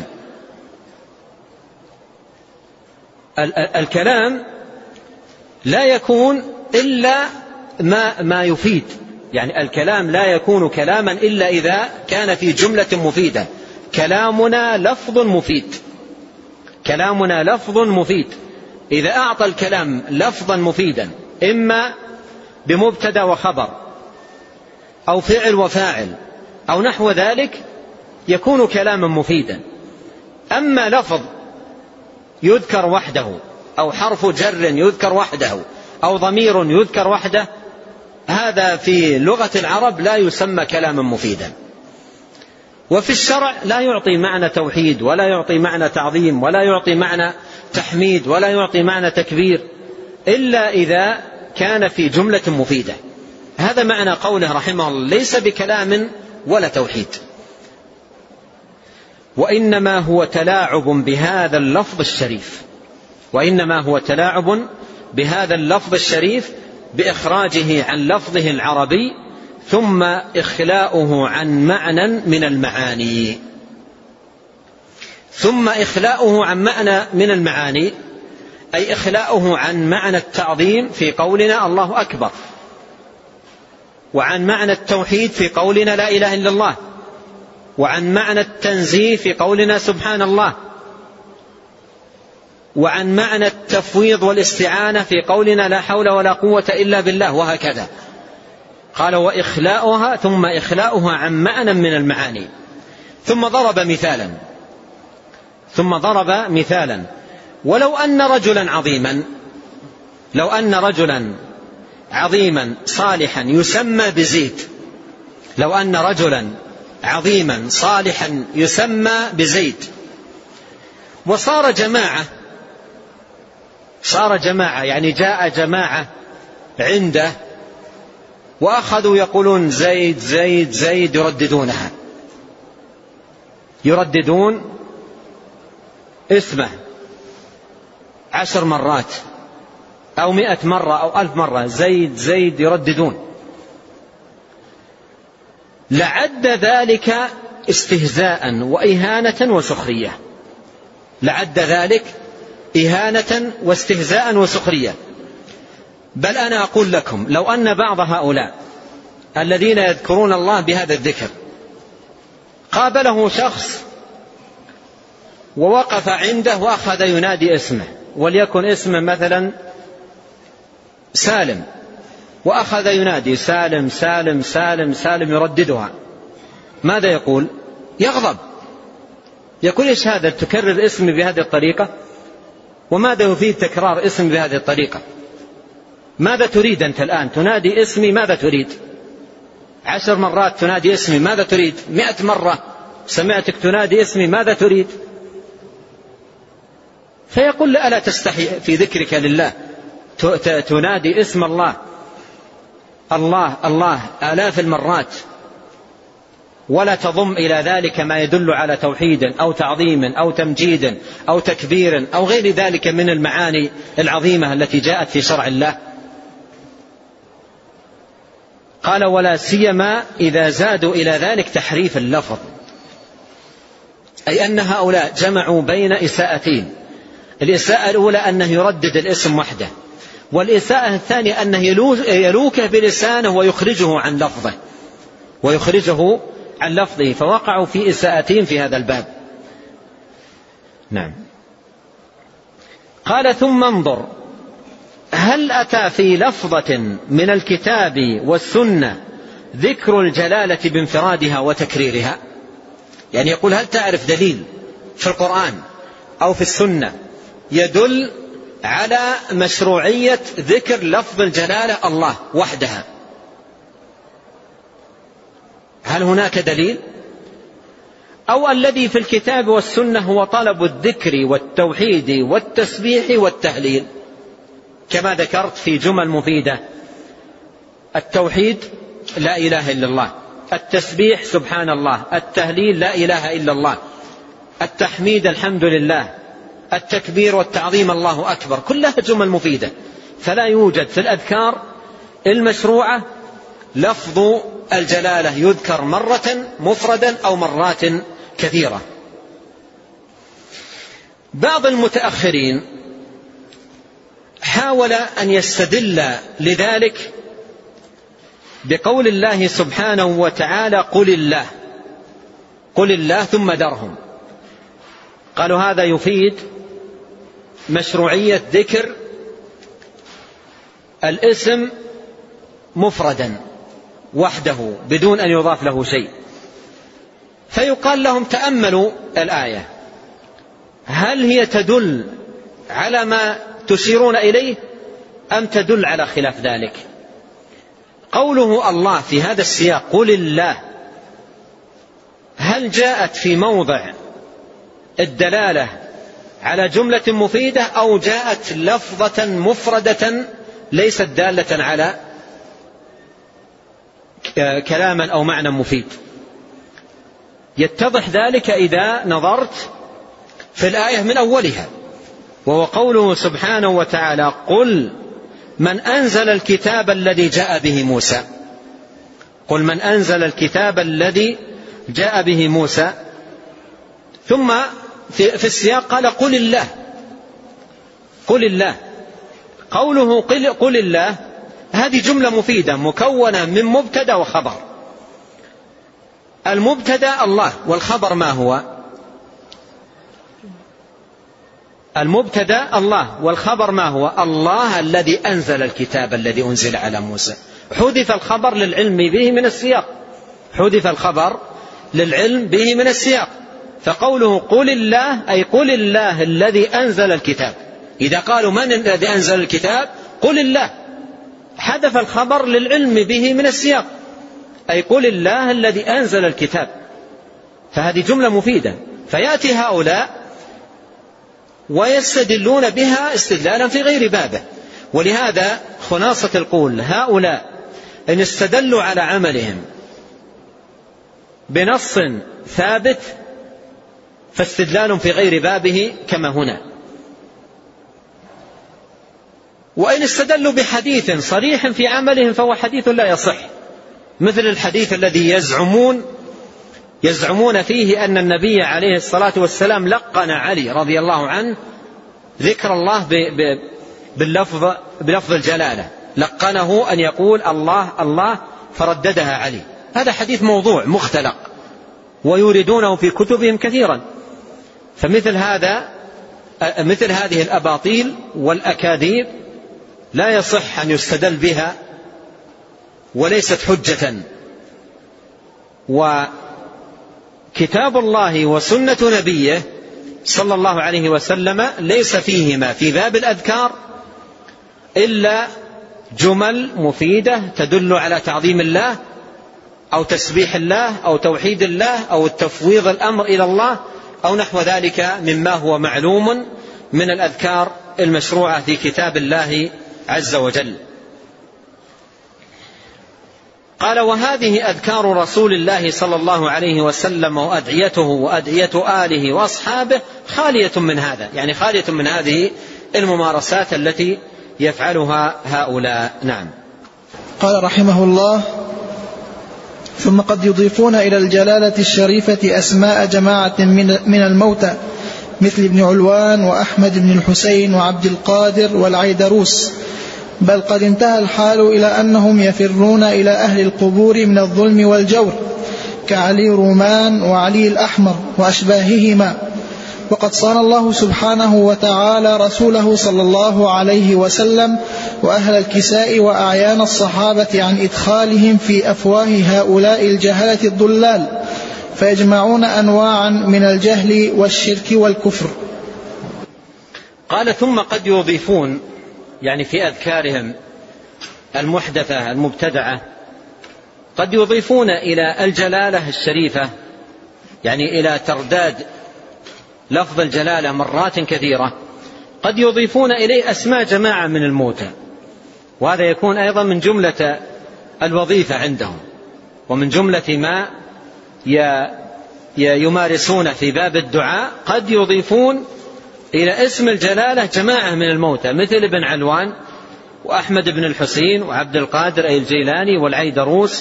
الكلام لا يكون إلا ما يفيد، يعني الكلام لا يكون كلاما إلا إذا كان في جملة مفيدة. كلامنا لفظ مفيد، كلامنا لفظ مفيد. إذا أعطى الكلام لفظا مفيدا إما بمبتدا وخبر أو فعل وفاعل أو نحو ذلك يكون كلاما مفيدا. أما لفظ يذكر وحده أو حرف جر يذكر وحده أو ضمير يذكر وحده، هذا في لغة العرب لا يسمى كلاما مفيدا. وفي الشرع لا يعطي معنى توحيد ولا يعطي معنى تعظيم ولا يعطي معنى تحميد ولا يعطي معنى تكبير إلا إذا كان في جملة مفيدة. هذا معنى قوله رحمه الله: ليس بكلام ولا توحيد. وإنما هو تلاعب بهذا اللفظ الشريف، وإنما هو تلاعب بهذا اللفظ الشريف بإخراجه عن لفظه العربي ثم إخلاؤه عن معنى من المعاني. ثم إخلاؤه عن معنى من المعاني أي إخلاؤه عن معنى التعظيم في قولنا الله أكبر، وعن معنى التوحيد في قولنا لا إله إلا الله، وعن معنى التنزيه في قولنا سبحان الله، وعن معنى التفويض والاستعانة في قولنا لا حول ولا قوة إلا بالله، وهكذا. قال: وإخلاؤها ثم إخلاؤها عن معنى من المعاني. ثم ضرب مثالا: ولو أن رجلا عظيما، لو أن رجلا عظيما صالحا يسمى بزيد، لو أن رجلا عظيما صالحا يسمى بزيد، وصار جماعة، صار جماعة يعني جاء جماعة عنده وأخذوا يقولون زيد زيد زيد، يرددونها، يرددون اسمه 10 مرات أو 100 مرة أو 1000 مرة، زيد زيد يرددون، لعد ذلك استهزاء وإهانة وسخرية، لعد ذلك إهانة واستهزاء وسخرية. بل أنا أقول لكم لو أن بعض هؤلاء الذين يذكرون الله بهذا الذكر قابله شخص ووقف عنده وأخذ ينادي اسمه، وليكن اسمه مثلا سالم، وأخذ ينادي سالم سالم سالم سالم يرددها، ماذا يقول؟ يغضب، يقول إيش هذا تكرر اسمي بهذه الطريقة؟ وماذا يفيد تكرار اسمي بهذه الطريقة؟ ماذا تريد أنت الآن؟ تنادي اسمي ماذا تريد؟ 10 مرات تنادي اسمي ماذا تريد؟ 100 مرة سمعتك تنادي اسمي ماذا تريد؟ فيقول ألا تستحي في ذكرك لله تنادي اسم الله الله الله آلاف المرات ولا تضم إلى ذلك ما يدل على توحيد أو تعظيم أو تمجيد أو تكبير أو غير ذلك من المعاني العظيمة التي جاءت في شرع الله. قال ولا سيما إذا زادوا إلى ذلك تحريف اللفظ، أي أن هؤلاء جمعوا بين إساءتين. الإساءة الأولى أنه يردد الاسم وحده، والإساءة الثانية أنه يلوكه بلسانه ويخرجه عن لفظه فوقعوا في إساءتين في هذا الباب. نعم. قال ثم انظر هل أتى في لفظة من الكتاب والسنة ذكر الجلالة بانفرادها وتكريرها؟ يعني يقول هل تعرف دليل في القرآن أو في السنة يدل على مشروعية ذكر لفظ الجلالة الله وحدها؟ هل هناك دليل؟ أو الذي في الكتاب والسنة هو طلب الذكر والتوحيد والتسبيح والتهليل كما ذكرت في جمل مفيدة: التوحيد لا إله إلا الله، التسبيح سبحان الله، التهليل لا إله إلا الله، التحميد الحمد لله، التكبير والتعظيم الله أكبر، كلها جمل مفيدة. فلا يوجد في الأذكار المشروعة لفظ الجلالة يذكر مرة مفردا أو مرات كثيرة. بعض المتأخرين حاول أن يستدل لذلك بقول الله سبحانه وتعالى قل الله ثم ذرهم. قالوا هذا يفيد مشروعية ذكر الاسم مفردا وحده بدون أن يضاف له شيء. فيقال لهم تأملوا الآية، هل هي تدل على ما تشيرون إليه أم تدل على خلاف ذلك؟ قوله الله في هذا السياق قل الله، هل جاءت في موضع الدلالة على جملة مفيدة أو جاءت لفظة مفردة ليست دالة على كلاما أو معنى مفيد؟ يتضح ذلك إذا نظرت في الآية من أولها، وهو قوله سبحانه وتعالى قل من أنزل الكتاب الذي جاء به موسى. قل من أنزل الكتاب الذي جاء به موسى. ثم في السياق قال قل الله. قوله قل الله هذه جملة مفيدة مكونة من مبتدأ وخبر. المبتدأ الله، والخبر ما هو؟ المبتدأ الله والخبر ما هو؟ الله الذي أنزل الكتاب الذي أنزل على موسى. حذف الخبر للعلم به من السياق، حذف الخبر للعلم به من السياق. فقوله قل الله أي قل الله الذي أنزل الكتاب. إذا قالوا من الذي أنزل الكتاب قل الله، حذف الخبر للعلم به من السياق، أي قل الله الذي أنزل الكتاب. فهذه جملة مفيدة. فيأتي هؤلاء ويستدلون بها استدلالا في غير بابه. ولهذا خلاصة القول هؤلاء إن استدلوا على عملهم بنص ثابت فاستدلال في غير بابه كما هنا. وإن استدلوا بحديث صريح في عملهم فهو حديث لا يصح، مثل الحديث الذي يزعمون فيه أن النبي عليه الصلاة والسلام لقن علي رضي الله عنه ذكر الله بلفظ الجلالة، لقنه أن يقول الله الله فرددها علي. هذا حديث موضوع مختلق ويوردونه في كتبهم كثيرا. فمثل هذه الأباطيل والأكاذيب لا يصح أن يستدل بها وليست حجة. كتاب الله وسنة نبيه صلى الله عليه وسلم ليس فيهما في باب الأذكار إلا جمل مفيدة تدل على تعظيم الله أو تسبيح الله أو توحيد الله أو تفويض الأمر إلى الله أو نحو ذلك مما هو معلوم من الأذكار المشروعة في كتاب الله عز وجل. قال: وهذه أذكار رسول الله صلى الله عليه وسلم وأدعيته وأدعية آله وأصحابه خالية من هذا، يعني خالية من هذه الممارسات التي يفعلها هؤلاء. نعم. قال رحمه الله: ثم قد يضيفون إلى الجلالة الشريفة أسماء جماعة من الموتى مثل ابن علوان وأحمد بن الحسين وعبد القادر والعيدروس، بل قد انتهى الحال إلى أنهم يفرون إلى أهل القبور من الظلم والجور كعلي رومان وعلي الأحمر وأشباههما. وقد صان الله سبحانه وتعالى رسوله صلى الله عليه وسلم وأهل الكساء وأعيان الصحابة عن إدخالهم في أفواه هؤلاء الجهلة الضلال، فيجمعون أنواعا من الجهل والشرك والكفر. قال: ثم قد يضيفون، يعني في أذكارهم المحدثة المبتدعة قد يضيفون إلى الجلالة الشريفة، يعني إلى ترداد لفظ الجلالة مرات كثيرة، قد يضيفون إليه أسماء جماعة من الموتى، وهذا يكون أيضا من جملة الوظيفة عندهم ومن جملة ما يمارسون في باب الدعاء. قد يضيفون إلى اسم الجلالة جماعة من الموتى مثل ابن علوان وأحمد بن الحسين وعبد القادر أي الجيلاني والعيدروس،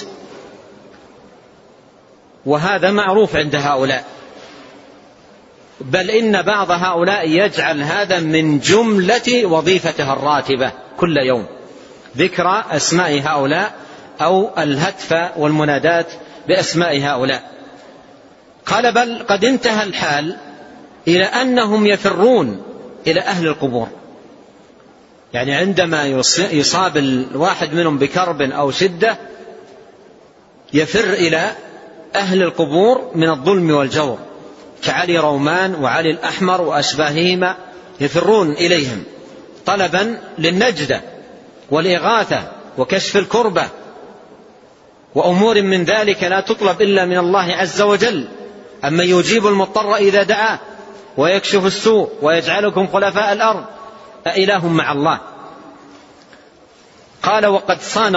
وهذا معروف عند هؤلاء، بل إن بعض هؤلاء يجعل هذا من جملة وظيفته الراتبة كل يوم، ذكر أسماء هؤلاء أو الهتف والمنادات بأسماء هؤلاء. قال: بل قد انتهى الحال إلى أنهم يفرون إلى أهل القبور، يعني عندما يصاب الواحد منهم بكرب أو شدة يفر إلى أهل القبور من الظلم والجور كعلي رومان وعلي الأحمر وأشباههما، يفرون إليهم طلبا للنجدة والإغاثة وكشف الكربة وأمور من ذلك لا تطلب إلا من الله عز وجل، أما يجيب المضطر إذا دعاه ويكشف السوء ويجعلكم خلفاء الأرض أإله مع الله. قال: وقد صان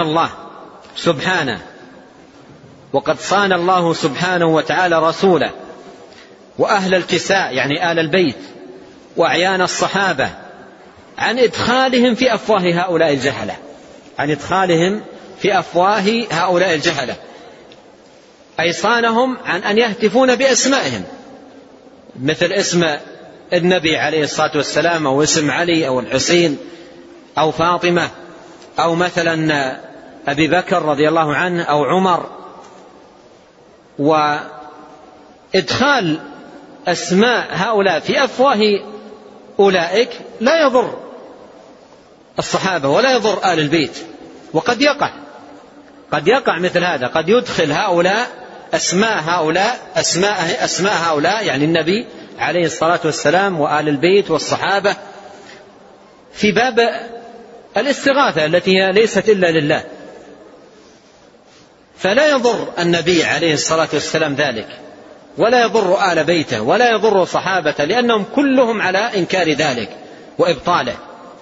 الله سبحانه وتعالى رسوله وأهل الكساء يعني آل البيت وأعيان الصحابة عن إدخالهم في أفواه هؤلاء الجهلة، عن إدخالهم في أفواه هؤلاء الجهلة، أي صانهم عن أن يهتفون بأسمائهم مثل اسم النبي عليه الصلاة والسلام أو اسم علي أو الحسين أو فاطمة أو مثلا أبي بكر رضي الله عنه أو عمر. وإدخال أسماء هؤلاء في أفواه أولئك لا يضر الصحابة ولا يضر آل البيت، وقد يقع مثل هذا، قد يدخل هؤلاء أسماء هؤلاء يعني النبي عليه الصلاة والسلام وآل البيت والصحابة في باب الاستغاثة التي هي ليست إلا لله، فلا يضر النبي عليه الصلاة والسلام ذلك، ولا يضر آل بيته ولا يضر صحابته، لأنهم كلهم على إنكار ذلك وإبطاله،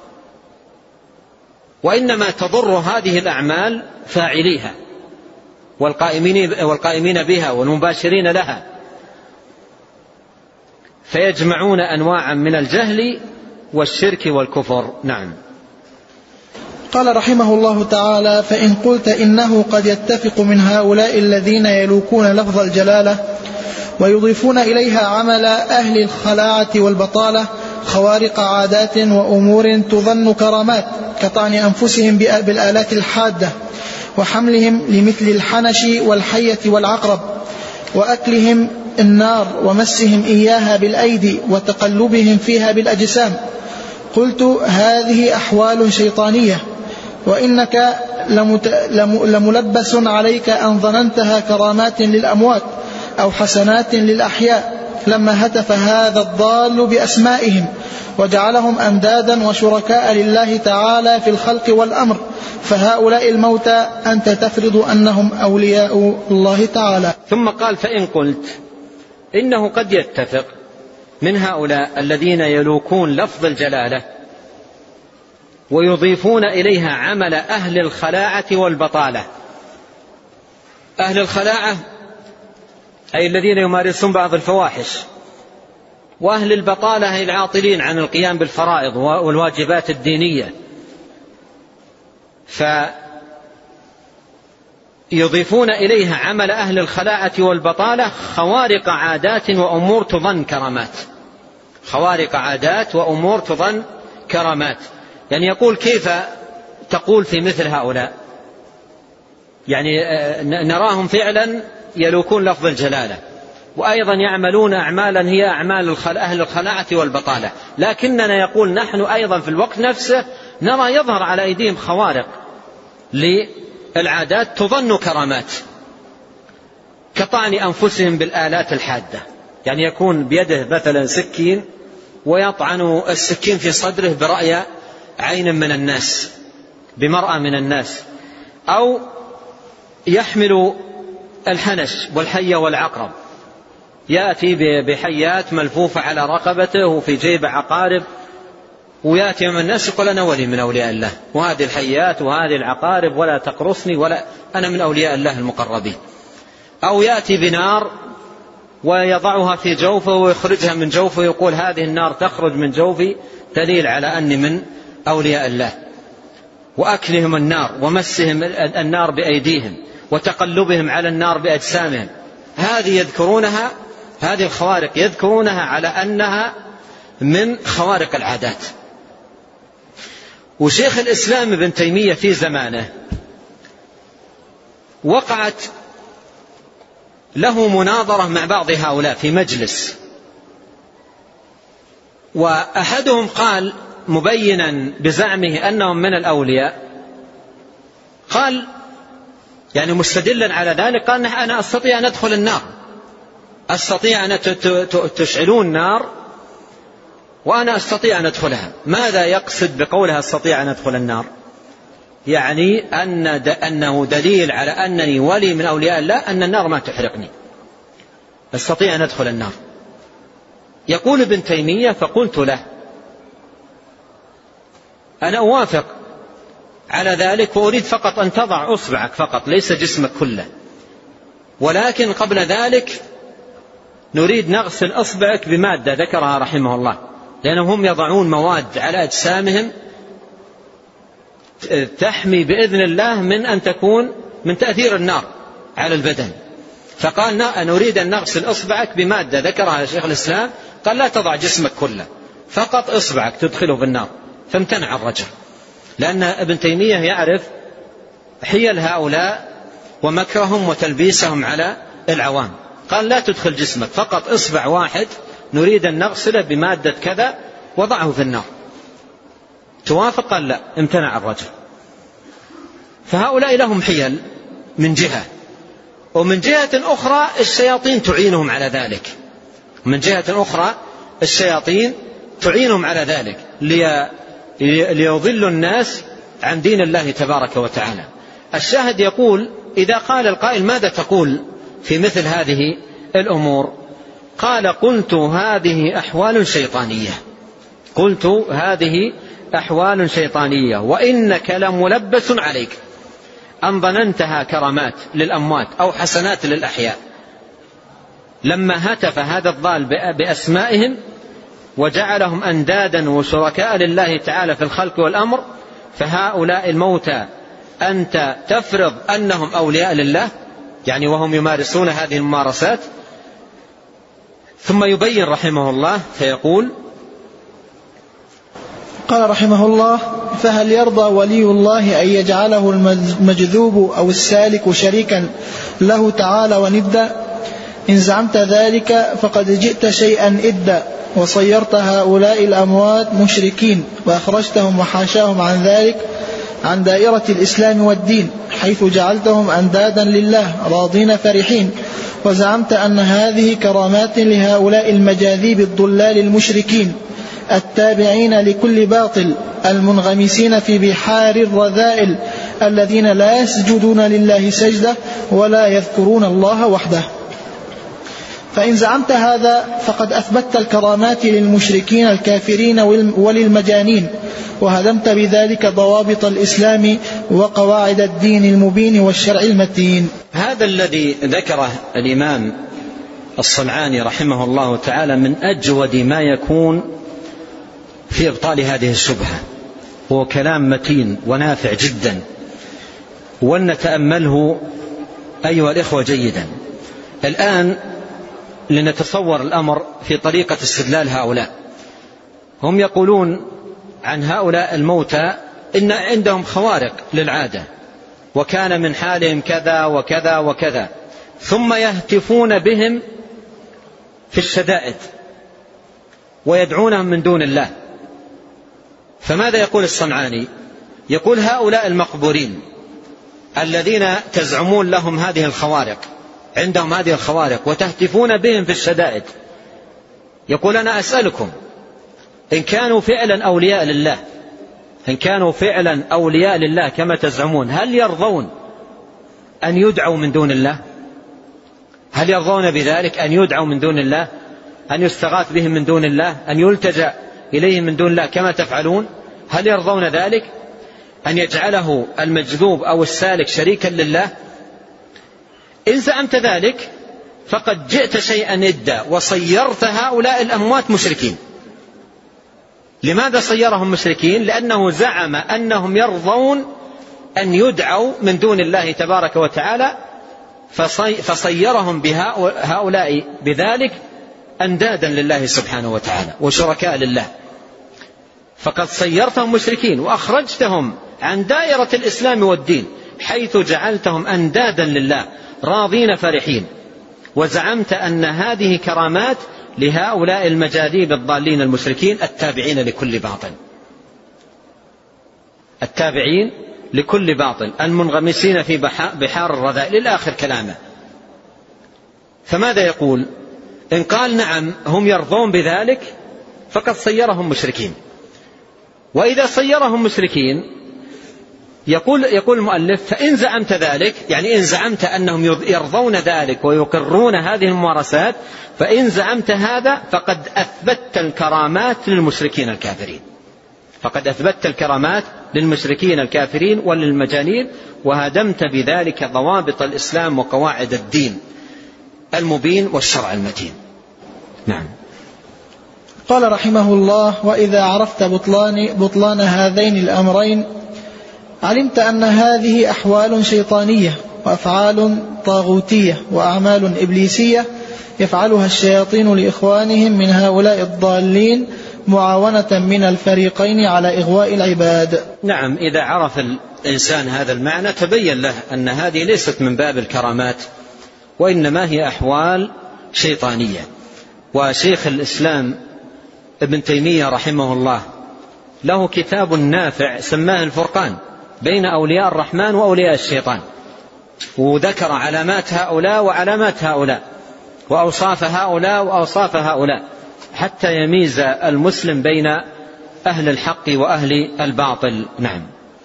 وإنما تضر هذه الأعمال فاعليها والقائمين بها والمباشرين لها، فيجمعون أنواعا من الجهل والشرك والكفر. نعم. قال رحمه الله تعالى: فإن قلت إنه قد يتفق من هؤلاء الذين يلوكون لفظ الجلالة ويضيفون إليها عمل أهل الخلاعة والبطالة خوارق عادات وأمور تظن كرامات كطعن أنفسهم بالآلات الحادة وحملهم لمثل الحنش والحية والعقرب وأكلهم النار ومسهم إياها بالأيدي وتقلبهم فيها بالأجسام، قلت: هذه أحوال شيطانية، وإنك لملبس عليك أن ظننتها كرامات للأموات أو حسنات للأحياء لما هتف هذا الضال بأسمائهم وجعلهم أندادا وشركاء لله تعالى في الخلق والأمر، فهؤلاء الموتى أنت تفرض أنهم أولياء الله تعالى. ثم قال: فإن قلت إنه قد يتفق من هؤلاء الذين يلوكون لفظ الجلالة ويضيفون إليها عمل أهل الخلاعة والبطالة. أهل الخلاعة أي الذين يمارسون بعض الفواحش، وأهل البطالة أي العاطلين عن القيام بالفرائض والواجبات الدينية، فيضيفون إليها عمل أهل الخلاعة والبطالة خوارق عادات وأمور تظن كرامات. خوارق عادات وأمور تظن كرامات، يعني يقول: كيف تقول في مثل هؤلاء؟ يعني نراهم فعلا يلوكون لفظ الجلالة وأيضا يعملون أعمالا هي أعمال أهل الخلاعة والبطالة، لكننا يقول نحن أيضا في الوقت نفسه نرى يظهر على أيديهم خوارق للعادات تظن كرامات، كطعن أنفسهم بالآلات الحادة. يعني يكون بيده مثلا سكين ويطعن السكين في صدره برأي عين من الناس، بمرأة من الناس، أو يحمل الحنش والحية والعقرب، يأتي بحيات ملفوفة على رقبته وفي جيب عقارب، ويأتي من الناس يقول: أنا ولي من أولياء الله، وهذه الحيات وهذه العقارب ولا تقرصني، ولا أنا من أولياء الله المقربين. أو يأتي بنار ويضعها في جوفه ويخرجها من جوفه ويقول: هذه النار تخرج من جوفي دليل على أني من أولياء الله. وأكلهم النار ومسهم النار بأيديهم وتقلبهم على النار بأجسامهم، هذه يذكرونها، هذه الخوارق يذكرونها على أنها من خوارق العادات. وشيخ الإسلام ابن تيمية في زمانه وقعت له مناظرة مع بعض هؤلاء في مجلس، وأحدهم قال مبينا بزعمه أنهم من الأولياء، قال يعني مستدلا على ذلك، قال: أنا أستطيع أن أدخل النار، أستطيع أن تشعلون نار وأنا أستطيع أن أدخلها. ماذا يقصد بقولها أستطيع أن أدخل النار؟ يعني أنه دليل على أنني ولي من أولياء الله، أن النار ما تحرقني، أستطيع أن أدخل النار. يقول ابن تيمية: فقلت له: أنا أوافق على ذلك، وأريد فقط أن تضع أصبعك فقط، ليس جسمك كله، ولكن قبل ذلك نريد نغسل أصبعك بمادة ذكرها رحمه الله، لأنهم يضعون مواد على أجسامهم تحمي بإذن الله من أن تكون من تأثير النار على البدن. فقال: نريد أن نغسل أصبعك بمادة ذكرها شيخ الإسلام، قال: لا تضع جسمك كله، فقط إصبعك تدخله في النار. فامتنع الرجل، لأن ابن تيمية يعرف حيل هؤلاء ومكرهم وتلبيسهم على العوام. قال: لا تدخل جسمك، فقط إصبع واحد نريد أن نغسله بمادة كذا، وضعه في النار. توافق؟ قال: لا. امتنع الرجل. فهؤلاء لهم حيل من جهة، ومن جهة أخرى الشياطين تعينهم على ذلك، من جهة أخرى الشياطين تعينهم على ذلك ليضلوا الناس عن دين الله تبارك وتعالى. الشاهد يقول: إذا قال القائل: ماذا تقول في مثل هذه الأمور؟ قال: قلت: هذه أحوال شيطانية، قلت: هذه أحوال شيطانية، وإنك لملبس عليك أن ظننتها كرامات للأموات أو حسنات للأحياء، لما هتف هذا الضال بأسمائهم وجعلهم أندادا وشركاء لله تعالى في الخلق والأمر، فهؤلاء الموتى أنت تفرض أنهم أولياء لله، يعني وهم يمارسون هذه الممارسات. ثم يبين رحمه الله فيقول: قال رحمه الله: فهل يرضى ولي الله أن يجعله المجذوب أو السالك شريكا له تعالى وندا؟ إن زعمت ذلك فقد جئت شيئا إدا، وصيرت هؤلاء الأموات مشركين، وأخرجتهم وحاشاهم عن ذلك عن دائرة الإسلام والدين، حيث جعلتهم أندادا لله راضين فرحين، وزعمت أن هذه كرامات لهؤلاء المجاذيب الضلال المشركين التابعين لكل باطل المنغمسين في بحار الرذائل الذين لا يسجدون لله سجدة ولا يذكرون الله وحده. فإن زعمت هذا فقد أثبتت الكرامات للمشركين الكافرين وللمجانين، وهدمت بذلك ضوابط الإسلام وقواعد الدين المبين والشرع المتين. هذا الذي ذكره الإمام الصنعاني رحمه الله تعالى من أجود ما يكون في إبطال هذه الشبهة، هو كلام متين ونافع جدا، ولنتأمله أيها الإخوة جيدا. الآن لنتصور الأمر في طريقة استدلال هؤلاء. هم يقولون عن هؤلاء الموتى إن عندهم خوارق للعادة، وكان من حالهم كذا وكذا وكذا، ثم يهتفون بهم في الشدائد ويدعونهم من دون الله. فماذا يقول الصنعاني؟ يقول هؤلاء المقبورين الذين تزعمون لهم هذه الخوارق، عندهم هذه الخوارق وتهتفون بهم في الشدائد، يقول أنا أسألكم إن كانوا فعلا أولياء لله، إن كانوا فعلا أولياء لله كما تزعمون، هل يرضون أن يدعوا من دون الله؟ هل يرضون بذلك أن يدعوا من دون الله، أن يستغاث بهم من دون الله، أن يلتجأ إليهم من دون الله كما تفعلون؟ هل يرضون ذلك؟ أن يجعله المجذوب أو السالك شريكا لله؟ إن زعمت ذلك فقد جئت شيئا إدا وصيرت هؤلاء الأموات مشركين. لماذا صيرهم مشركين؟ لأنه زعم أنهم يرضون أن يدعوا من دون الله تبارك وتعالى، فصيرهم بهؤلاء بذلك أندادا لله سبحانه وتعالى وشركاء لله. فقد صيرتهم مشركين وأخرجتهم عن دائرة الإسلام والدين، حيث جعلتهم أندادا لله راضين فرحين، وزعمت أن هذه كرامات لهؤلاء المجاذيب الضالين المشركين التابعين لكل باطل، التابعين لكل باطل المنغمسين في بحار الرذائل إلى آخر كلامه. فماذا يقول؟ إن قال نعم هم يرضون بذلك فقد صيرهم مشركين. وإذا صيرهم مشركين يقول المؤلف فإن زعمت ذلك، يعني إن زعمت أنهم يرضون ذلك ويقرون هذه الممارسات، فإن زعمت هذا فقد أثبتت الكرامات للمشركين الكافرين، فقد أثبتت الكرامات للمشركين الكافرين وللمجانين، وهدمت بذلك ضوابط الإسلام وقواعد الدين المبين والشرع المتين. نعم. قال رحمه الله: وإذا عرفت بطلان هذين الأمرين علمت أن هذه أحوال شيطانية وأفعال طاغوتية وأعمال إبليسية يفعلها الشياطين لإخوانهم من هؤلاء الضالين معاونة من الفريقين على إغواء العباد. نعم، إذا عرف الإنسان هذا المعنى تبين له أن هذه ليست من باب الكرامات، وإنما هي أحوال شيطانية. وشيخ الإسلام ابن تيمية رحمه الله له كتاب نافع سماه الفرقان بين أولياء الرحمن وأولياء الشيطان، وذكر علامات هؤلاء وعلامات هؤلاء، وأوصاف هؤلاء وأوصاف هؤلاء، حتى يميز المسلم بين أهل الحق وأهل الباطل. نعم.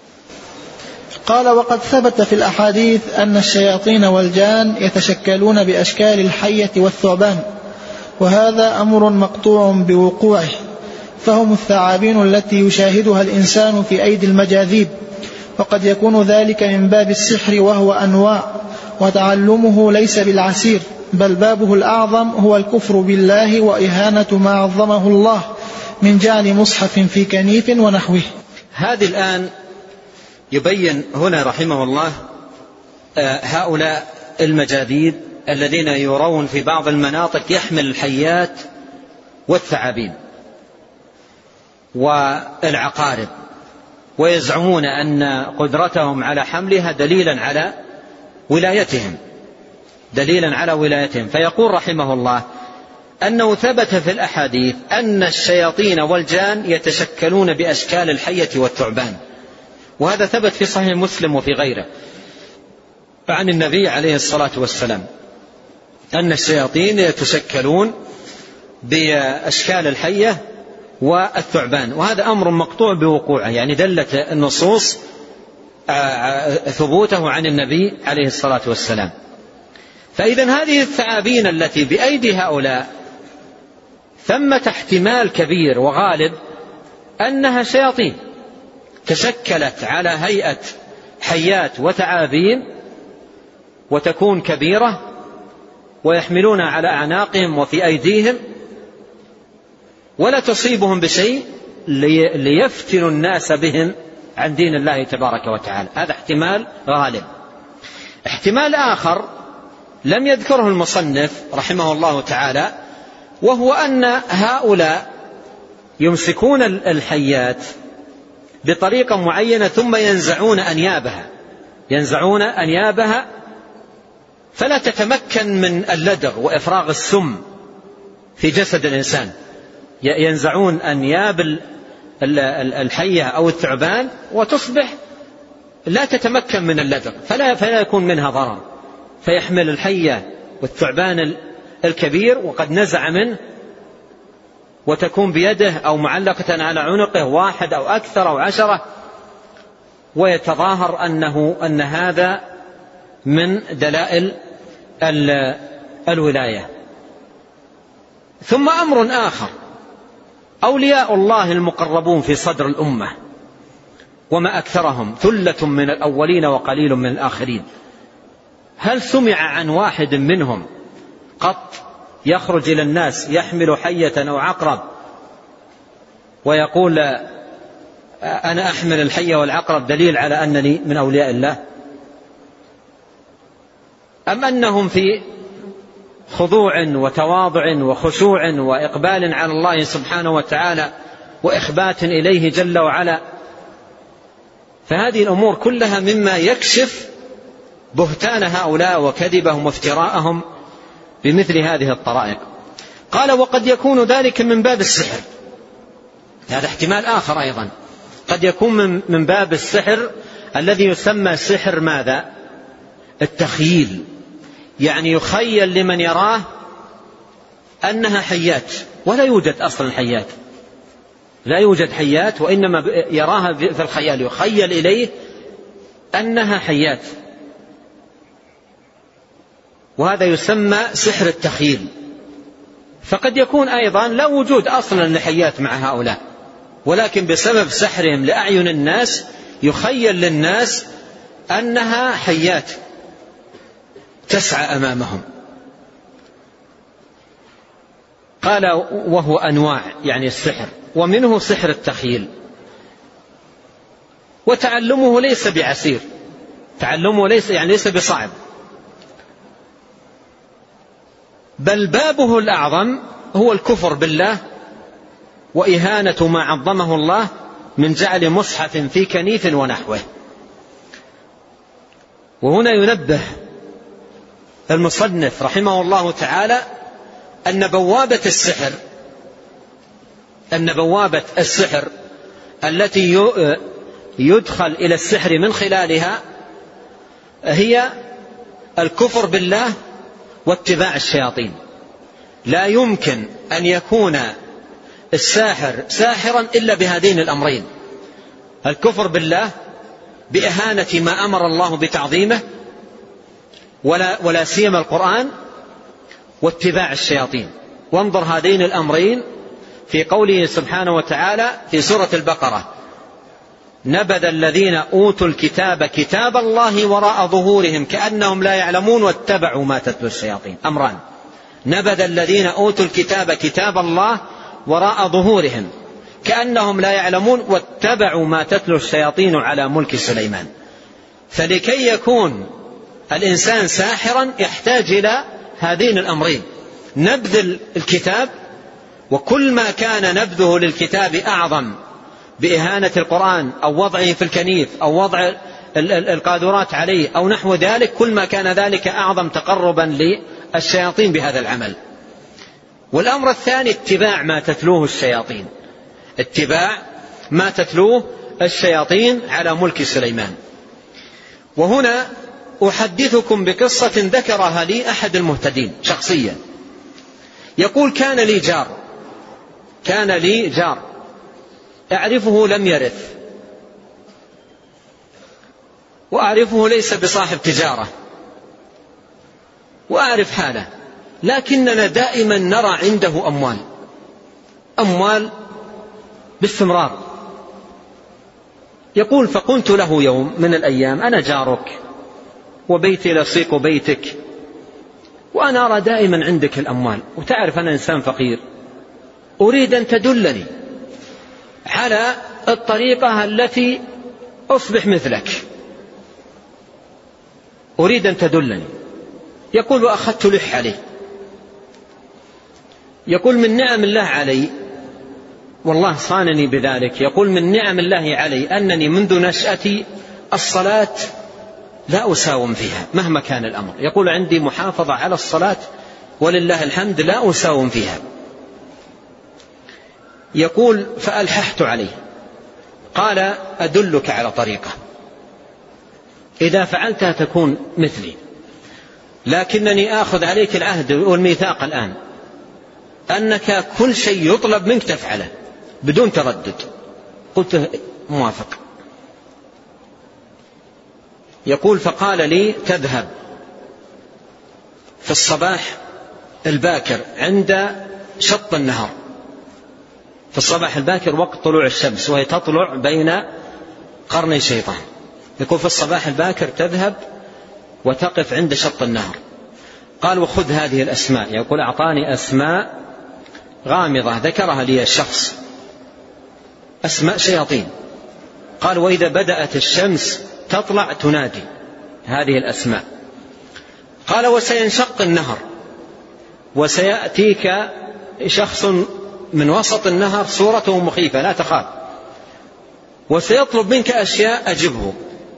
قال: وقد ثبت في الأحاديث أن الشياطين والجان يتشكلون بأشكال الحية والثعبان، وهذا أمر مقطوع بوقوعه، فهم الثعابين التي يشاهدها الإنسان في أيدي المجاذيب، وقد يكون ذلك من باب السحر وهو أنواع، وتعلمه ليس بالعسير، بل بابه الأعظم هو الكفر بالله وإهانة ما عظمه الله من جعل مصحف في كنيف ونحوه. هذه الآن يبين هنا رحمه الله هؤلاء المجاذيب الذين يرون في بعض المناطق يحمل الحيات والثعابين والعقارب، ويزعمون أن قدرتهم على حملها دليلا على ولايتهم. فيقول رحمه الله أنه ثبت في الأحاديث أن الشياطين والجان يتشكلون بأشكال الحية والثعبان، وهذا ثبت في صحيح مسلم وفي غيره عن النبي عليه الصلاة والسلام. أن الشياطين يتشكلون بأشكال الحية والثعبان، وهذا أمر مقطوع بوقوعه، يعني دلت النصوص ثبوته عن النبي عليه الصلاة والسلام. فإذا هذه الثعابين التي بأيدي هؤلاء ثمة احتمال كبير وغالب أنها شياطين تشكلت على هيئة حيات وثعابين، وتكون كبيرة ويحملون على أعناقهم وفي أيديهم، ولا تصيبهم بشيء ليفتنوا الناس بهم عن دين الله تبارك وتعالى. هذا احتمال غالب. احتمال آخر لم يذكره المصنف رحمه الله تعالى، وهو أن هؤلاء يمسكون الحيات بطريقة معينة ثم ينزعون أنيابها فلا تتمكن من اللدغ وإفراغ السم في جسد الإنسان. ينزعون أنياب الحية أو الثعبان وتصبح لا تتمكن من اللدغ، فلا يكون منها ضرر، فيحمل الحية والثعبان الكبير وقد نزع منه، وتكون بيده أو معلقة على عنقه 1 أو أكثر أو 10، ويتظاهر أن هذا من دلائل الولاية. ثم أمر آخر، أولياء الله المقربون في صدر الأمة وما أكثرهم ثلة من الأولين وقليل من الآخرين، هل سمع عن واحد منهم قط يخرج إلى الناس يحمل حية أو عقرب ويقول أنا أحمل الحية والعقرب دليل على أنني من أولياء الله؟ أم أنهم في خضوع وتواضع وخشوع وإقبال على الله سبحانه وتعالى وإخبات إليه جل وعلا؟ فهذه الأمور كلها مما يكشف بهتان هؤلاء وكذبهم وافتراءهم بمثل هذه الطرائق. قال وقد يكون ذلك من باب السحر، هذا احتمال آخر أيضا، قد يكون من باب السحر الذي يسمى سحر ماذا؟ التخييل، يعني يخيل لمن يراه أنها حيات ولا يوجد أصلا حيات، لا يوجد حيات، وإنما يراها في الخيال، يخيل إليه أنها حيات، وهذا يسمى سحر التخييل. فقد يكون أيضا لا وجود أصلا لحيات مع هؤلاء، ولكن بسبب سحرهم لأعين الناس يخيل للناس أنها حيات تسعى أمامهم. قال وهو أنواع يعني السحر، ومنه سحر التخييل، وتعلمه ليس بعسير، تعلمه ليس بصعب، بل بابه الأعظم هو الكفر بالله وإهانة ما عظمه الله من جعل مصحف في كنيف ونحوه. وهنا ينبه المصنف رحمه الله تعالى أن بوابة السحر التي يدخل إلى السحر من خلالها هي الكفر بالله واتباع الشياطين. لا يمكن أن يكون الساحر ساحرا إلا بهذين الأمرين: الكفر بالله بإهانة ما أمر الله بتعظيمه ولا سيما القرآن، واتباع الشياطين. وانظر هذين الأمرين في قوله سبحانه وتعالى في سورة البقرة: نبذ الذين أوتوا الكتاب كتاب الله وراء ظهورهم كأنهم لا يعلمون واتبعوا ما تتلو الشياطين. أمران: نبذ الذين أوتوا الكتاب كتاب الله وراء ظهورهم كأنهم لا يعلمون واتبعوا ما تتلو الشياطين على ملك سليمان. فلكي يكون الإنسان ساحرا يحتاج إلى هذين الأمرين: نبذ الكتاب، وكل ما كان نبذه للكتاب أعظم بإهانة القرآن أو وضعه في الكنيف أو وضع القاذورات عليه أو نحو ذلك، كل ما كان ذلك أعظم تقربا للشياطين بهذا العمل. والأمر الثاني اتباع ما تتلوه الشياطين، اتباع ما تتلوه الشياطين على ملك سليمان. وهنا أحدثكم بقصة ذكرها لي أحد المهتدين شخصيا. يقول كان لي جار أعرفه لم يرث، وأعرفه ليس بصاحب تجارة، وأعرف حاله، لكننا دائما نرى عنده أموال باستمرار. يقول فقلت له يوم من الأيام أنا جارك وبيتي لصيق بيتك، وأنا أرى دائما عندك الأموال، وتعرف أنا إنسان فقير، أريد أن تدلني على الطريقة التي أصبح مثلك، أريد أن تدلني. يقول وأخذت لح عليه. يقول من نعم الله علي، والله صانني بذلك، يقول من نعم الله علي أنني منذ نشأتي الصلاة لا أساوم فيها مهما كان الأمر. يقول عندي محافظة على الصلاة ولله الحمد لا أساوم فيها. يقول فألححت عليه، قال أدلك على طريقة إذا فعلتها تكون مثلي، لكنني آخذ عليك العهد والميثاق الآن أنك كل شيء يطلب منك تفعله بدون تردد. قلت موافق. يقول فقال لي تذهب في الصباح الباكر عند شط النهر، في الصباح الباكر وقت طلوع الشمس وهي تطلع بين قرني شيطان. يقول في الصباح الباكر تذهب وتقف عند شط النهر. قال وخذ هذه الأسماء. يقول أعطاني أسماء غامضة ذكرها لي الشخص، أسماء شياطين. قال وإذا بدأت الشمس تطلع تنادي هذه الأسماء. قال وسينشق النهر وسيأتيك شخص من وسط النهر صورته مخيفة لا تخاف، وسيطلب منك أشياء أجبه.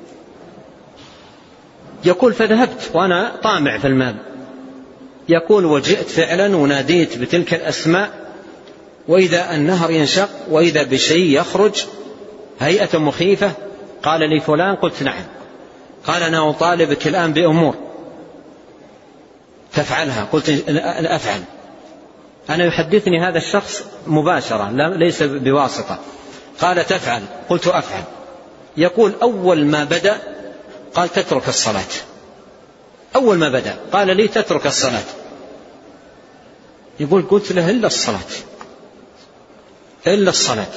يقول فذهبت وأنا طامع في المال. يقول وجئت فعلا وناديت بتلك الأسماء، وإذا النهر ينشق وإذا بشيء يخرج هيئة مخيفة. قال لي فلان، قلت نعم. قال أنا أطالبك الآن بأمور تفعلها. قلت أفعل. أنا يحدثني هذا الشخص مباشرة ليس بواسطة. قال تفعل. قلت أفعل. يقول أول ما بدأ قال تترك الصلاة. أول ما بدأ قال لي تترك الصلاة. يقول قلت له إلا الصلاة، إلا الصلاة.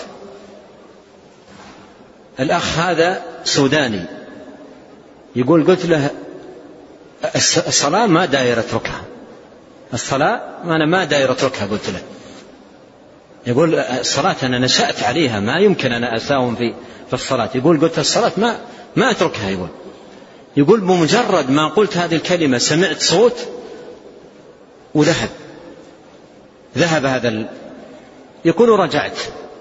الأخ هذا سوداني. يقول قلت له الصلاة ما داير اتركها، الصلاة أنا ما داير اتركها. قلت له يقول الصلاة أنا نشأت عليها ما يمكن أنا أساوم في الصلاة. يقول قلت الصلاة ما أتركها. يقول بمجرد ما قلت هذه الكلمة سمعت صوت ذهب هذا. يقول رجعت.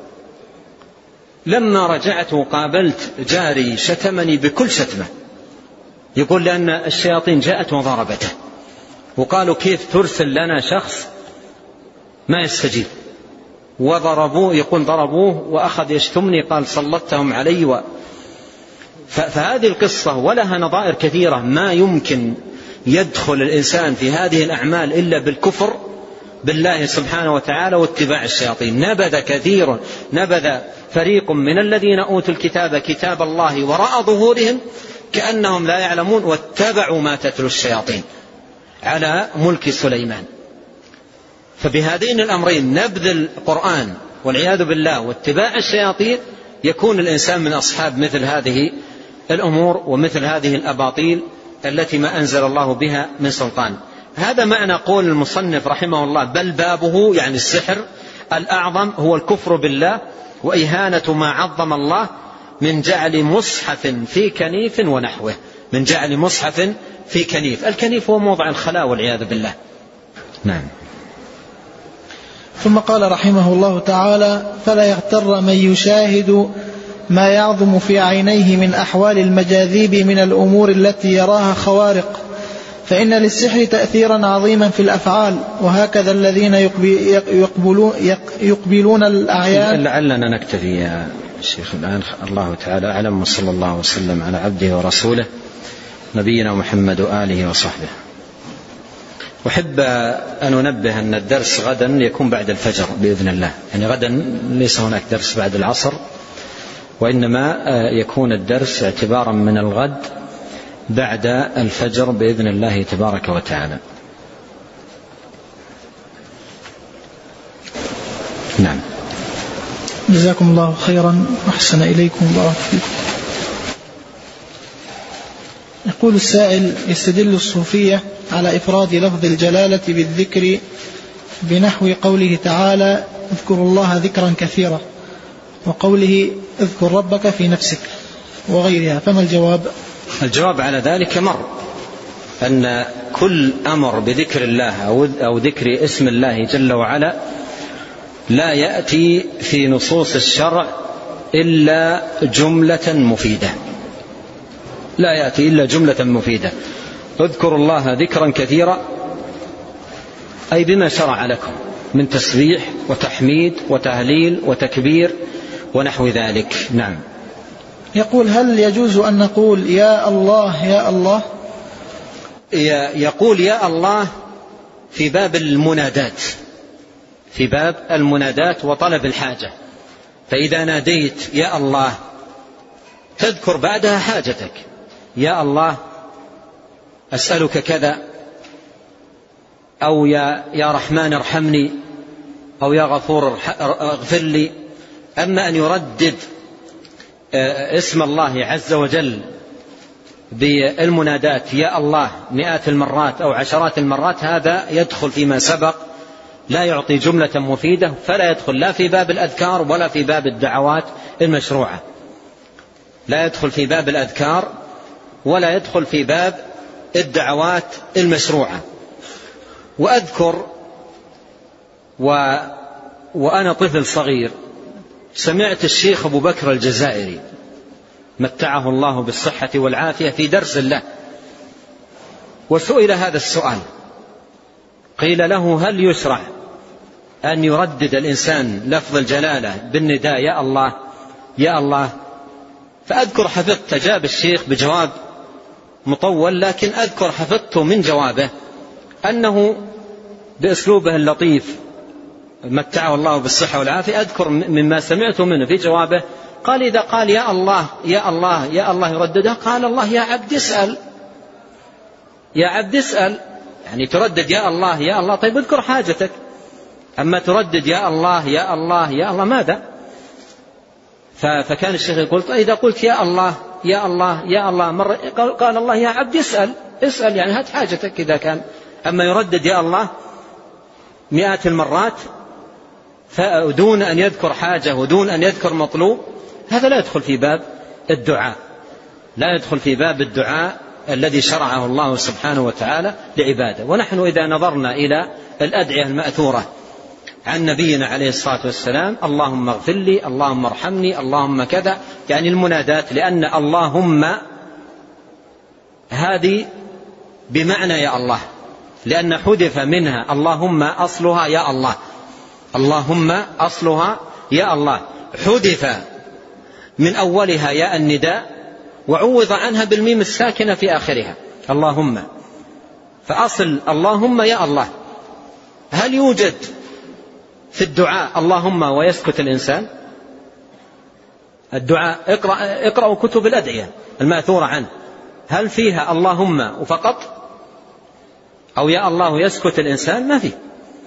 لما رجعت وقابلت جاري شتمني بكل شتمة. يقول لأن الشياطين جاءت وضربته وقالوا كيف ترسل لنا شخص ما يستجيب، وضربوه. يقول ضربوه وأخذ يشتمني، قال سلطتهم علي. فهذه القصة ولها نظائر كثيرة. ما يمكن يدخل الإنسان في هذه الأعمال إلا بالكفر بالله سبحانه وتعالى واتباع الشياطين. نبذ فريق من الذين أوتوا الكتاب كتاب الله وراء ظهورهم كأنهم لا يعلمون واتبعوا ما تتلو الشياطين على ملك سليمان. فبهذين الأمرين نبذ القرآن والعياذ بالله واتباع الشياطين يكون الإنسان من أصحاب مثل هذه الأمور ومثل هذه الأباطيل التي ما أنزل الله بها من سلطان. هذا معنى قول المصنف رحمه الله بل بابه يعني السحر الأعظم هو الكفر بالله وإهانة ما عظم الله من جعل مصحف في كنيف ونحوه. من جعل مصحف في كنيف. الكنيف هو موضع الخلاء والعياذ بالله. نعم. ثم قال رحمه الله تعالى فلا يغتر من يشاهد ما يعظم في عينيه من أحوال المجاذيب من الأمور التي يراها خوارق، فإن للسحر تأثيرا عظيما في الأفعال. وهكذا الذين يقبلون الأعيان. لعلنا نكتفي يا شيخ الآن. الله تعالى أعلم، وصلى الله وسلم على عبده ورسوله نبينا محمد وآله وصحبه. أحب أن أنبه أن الدرس غدا يكون بعد الفجر بإذن الله، يعني غدا ليس هناك درس بعد العصر، وإنما يكون الدرس اعتبارا من الغد بعد الفجر بإذن الله تبارك وتعالى. نعم. جزاكم الله خيرا وأحسن إليكم وبارك فيكم. يقول السائل: يستدل الصوفية على إفراد لفظ الجلالة بالذكر بنحو قوله تعالى: اذكروا الله ذكرا كثيرا، وقوله اذكر ربك في نفسك وغيرها، فما الجواب؟ الجواب على ذلك مر أن كل أمر بذكر الله أو ذكر اسم الله جل وعلا لا يأتي في نصوص الشرع إلا جملة مفيدة، لا يأتي إلا جملة مفيدة. اذكروا الله ذكرا كثيرا أي بما شرع لكم من تسبيح وتحميد وتهليل وتكبير ونحو ذلك. نعم. يقول: هل يجوز أن نقول يا الله يا الله؟ يقول يا الله في باب المنادات، في باب المنادات وطلب الحاجة، فإذا ناديت يا الله تذكر بعدها حاجتك، يا الله أسألك كذا، أو يا رحمن ارحمني، أو يا غفور اغفر لي. أما أن يردد اسم الله عز وجل بالمنادات يا الله مئات المرات أو عشرات المرات، هذا يدخل فيما سبق، لا يعطي جملة مفيدة، فلا يدخل لا في باب الأذكار ولا في باب الدعوات المشروعة، لا يدخل في باب الأذكار ولا يدخل في باب الدعوات المشروعة. وأذكر وأنا طفل صغير سمعت الشيخ أبو بكر الجزائري متعه الله بالصحة والعافية في درس له، وسئل هذا السؤال، قيل له: هل يشرع أن يردد الإنسان لفظ الجلالة بالنداء يا الله يا الله؟ فأذكر حفظت، جاب الشيخ بجواب مطول، لكن أذكر حفظت من جوابه أنه بأسلوبه اللطيف متعه الله بالصحة والعافية، أذكر مما سمعت منه في جوابه قال: إذا قال يا الله يا الله يا الله يرددها، قال الله: يا عبد اسأل، يا عبد اسأل، يعني تردد يا الله يا الله، طيب اذكر حاجتك، أما تردد يا الله يا الله يا الله ماذا؟ فكان الشيخ يقول: إذا قلت يا الله يا الله يا الله مرة، قال الله: يا عبد اسأل، اسأل يعني هات حاجتك إذا كان. أما يردد يا الله مئات المرات دون أن يذكر حاجة ودون أن يذكر مطلوب، هذا لا يدخل في باب الدعاء، لا يدخل في باب الدعاء الذي شرعه الله سبحانه وتعالى لعباده. ونحن إذا نظرنا إلى الأدعية المأثورة عن نبينا عليه الصلاة والسلام: اللهم اغفر لي، اللهم ارحمني، اللهم كذا، يعني المنادات، لأن اللهم هذه بمعنى يا الله، لأن حذف منها اللهم أصلها يا الله، اللهم أصلها يا الله، حذف من أولها يا النداء وعوض عنها بالميم الساكنة في آخرها اللهم، فأصل اللهم يا الله. هل يوجد في الدعاء اللهم ويسكت الإنسان؟ الدعاء اقرأوا كتب الأدعية المأثورة عنه، هل فيها اللهم فقط أو يا الله يسكت الإنسان؟ ما فيه.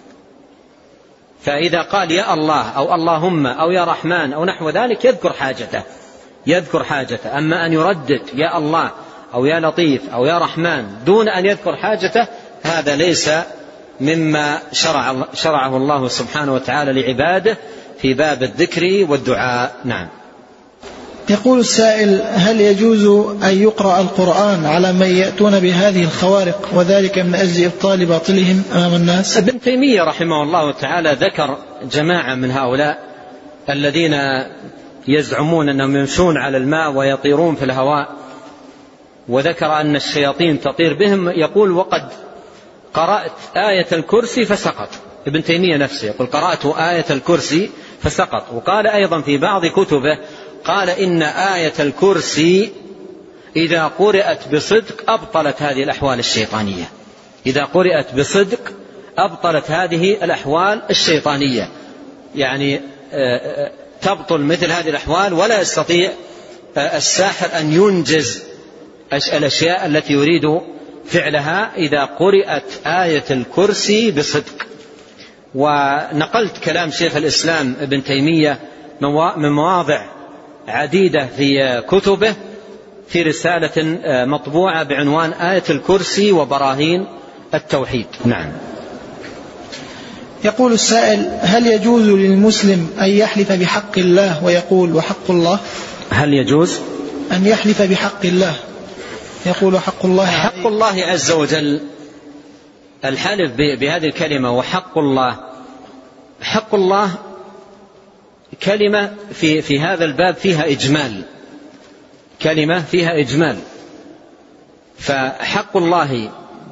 فإذا قال يا الله أو اللهم أو يا رحمن أو نحو ذلك يذكر حاجته، يذكر حاجته. أما أن يردد يا الله أو يا لطيف أو يا رحمن دون أن يذكر حاجته، هذا ليس مما شرعه الله سبحانه وتعالى لعباده في باب الذكر والدعاء. نعم. يقول السائل: هل يجوز أن يقرأ القرآن على من يأتون بهذه الخوارق، وذلك من أجل إبطال باطلهم أمام الناس؟ ابن تيمية رحمه الله تعالى ذكر جماعة من هؤلاء الذين يزعمون أنهم يمشون على الماء ويطيرون في الهواء، وذكر أن الشياطين تطير بهم، يقول: وقد قرأت آية الكرسي فسقط. ابن تيمية نفسه يقول: قرأت آية الكرسي فسقط. وقال أيضا في بعض كتبه، قال: إن آية الكرسي إذا قرأت بصدق أبطلت هذه الأحوال الشيطانية. إذا قرأت بصدق أبطلت هذه الأحوال الشيطانية، يعني تبطل مثل هذه الأحوال، ولا يستطيع الساحر أن ينجز الأشياء التي يريد فعلها إذا قرأت آية الكرسي بصدق. ونقلت كلام شيخ الإسلام ابن تيمية من مواضع عديدة في كتبه في رسالة مطبوعة بعنوان آية الكرسي وبراهين التوحيد. نعم. يقول السائل: هل يجوز للمسلم أن يحلف بحق الله ويقول وحق الله؟ هل يجوز أن يحلف بحق الله يقول وحق الله؟ حق الله عز وجل، الحلف بهذه الكلمة وحق الله، حق الله كلمة في هذا الباب فيها إجمال، كلمة فيها إجمال. فحق الله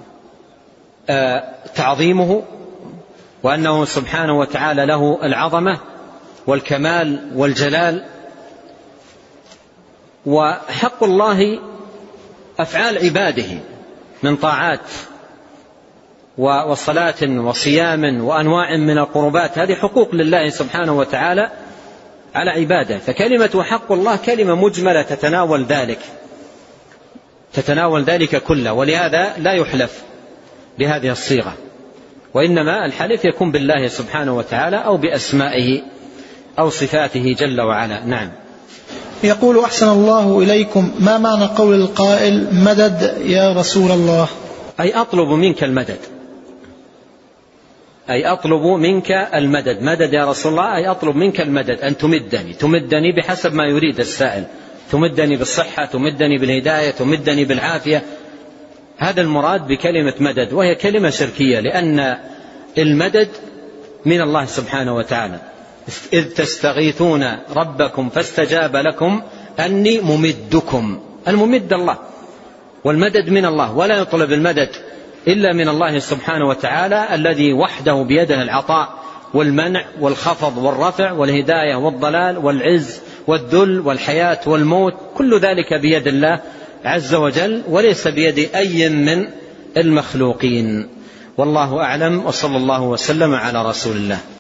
تعظيمه، وأنه سبحانه وتعالى له العظمة والكمال والجلال. وحق الله أفعال عباده من طاعات وصلاة وصيام وأنواع من القربات، هذه حقوق لله سبحانه وتعالى على عباده. فكلمة وحق الله كلمة مجملة تتناول ذلك كله، ولهذا لا يحلف بهذه الصيغة، وإنما الحلف يكون بالله سبحانه وتعالى أو بأسمائه أو صفاته جل وعلا. نعم. يقول: أحسن الله إليكم، ما معنى قول القائل مدد يا رسول الله؟ أي أطلب منك المدد، أي أطلب منك المدد. مدد يا رسول الله أي أطلب منك المدد، أن تمدني بحسب ما يريد السائل، تمدني بالصحة، تمدني بالهداية، تمدني بالعافية. هذا المراد بكلمة مدد، وهي كلمة شركية، لأن المدد من الله سبحانه وتعالى. إذ تستغيثون ربكم فاستجاب لكم أني ممدكم، الممد الله، والمدد من الله، ولا يطلب المدد إلا من الله سبحانه وتعالى الذي وحده بيده العطاء والمنع والخفض والرفع والهداية والضلال والعز والذل والحياة والموت، كل ذلك بيد الله عز وجل، وليس بيد أي من المخلوقين. والله أعلم، وصلى الله وسلم على رسول الله.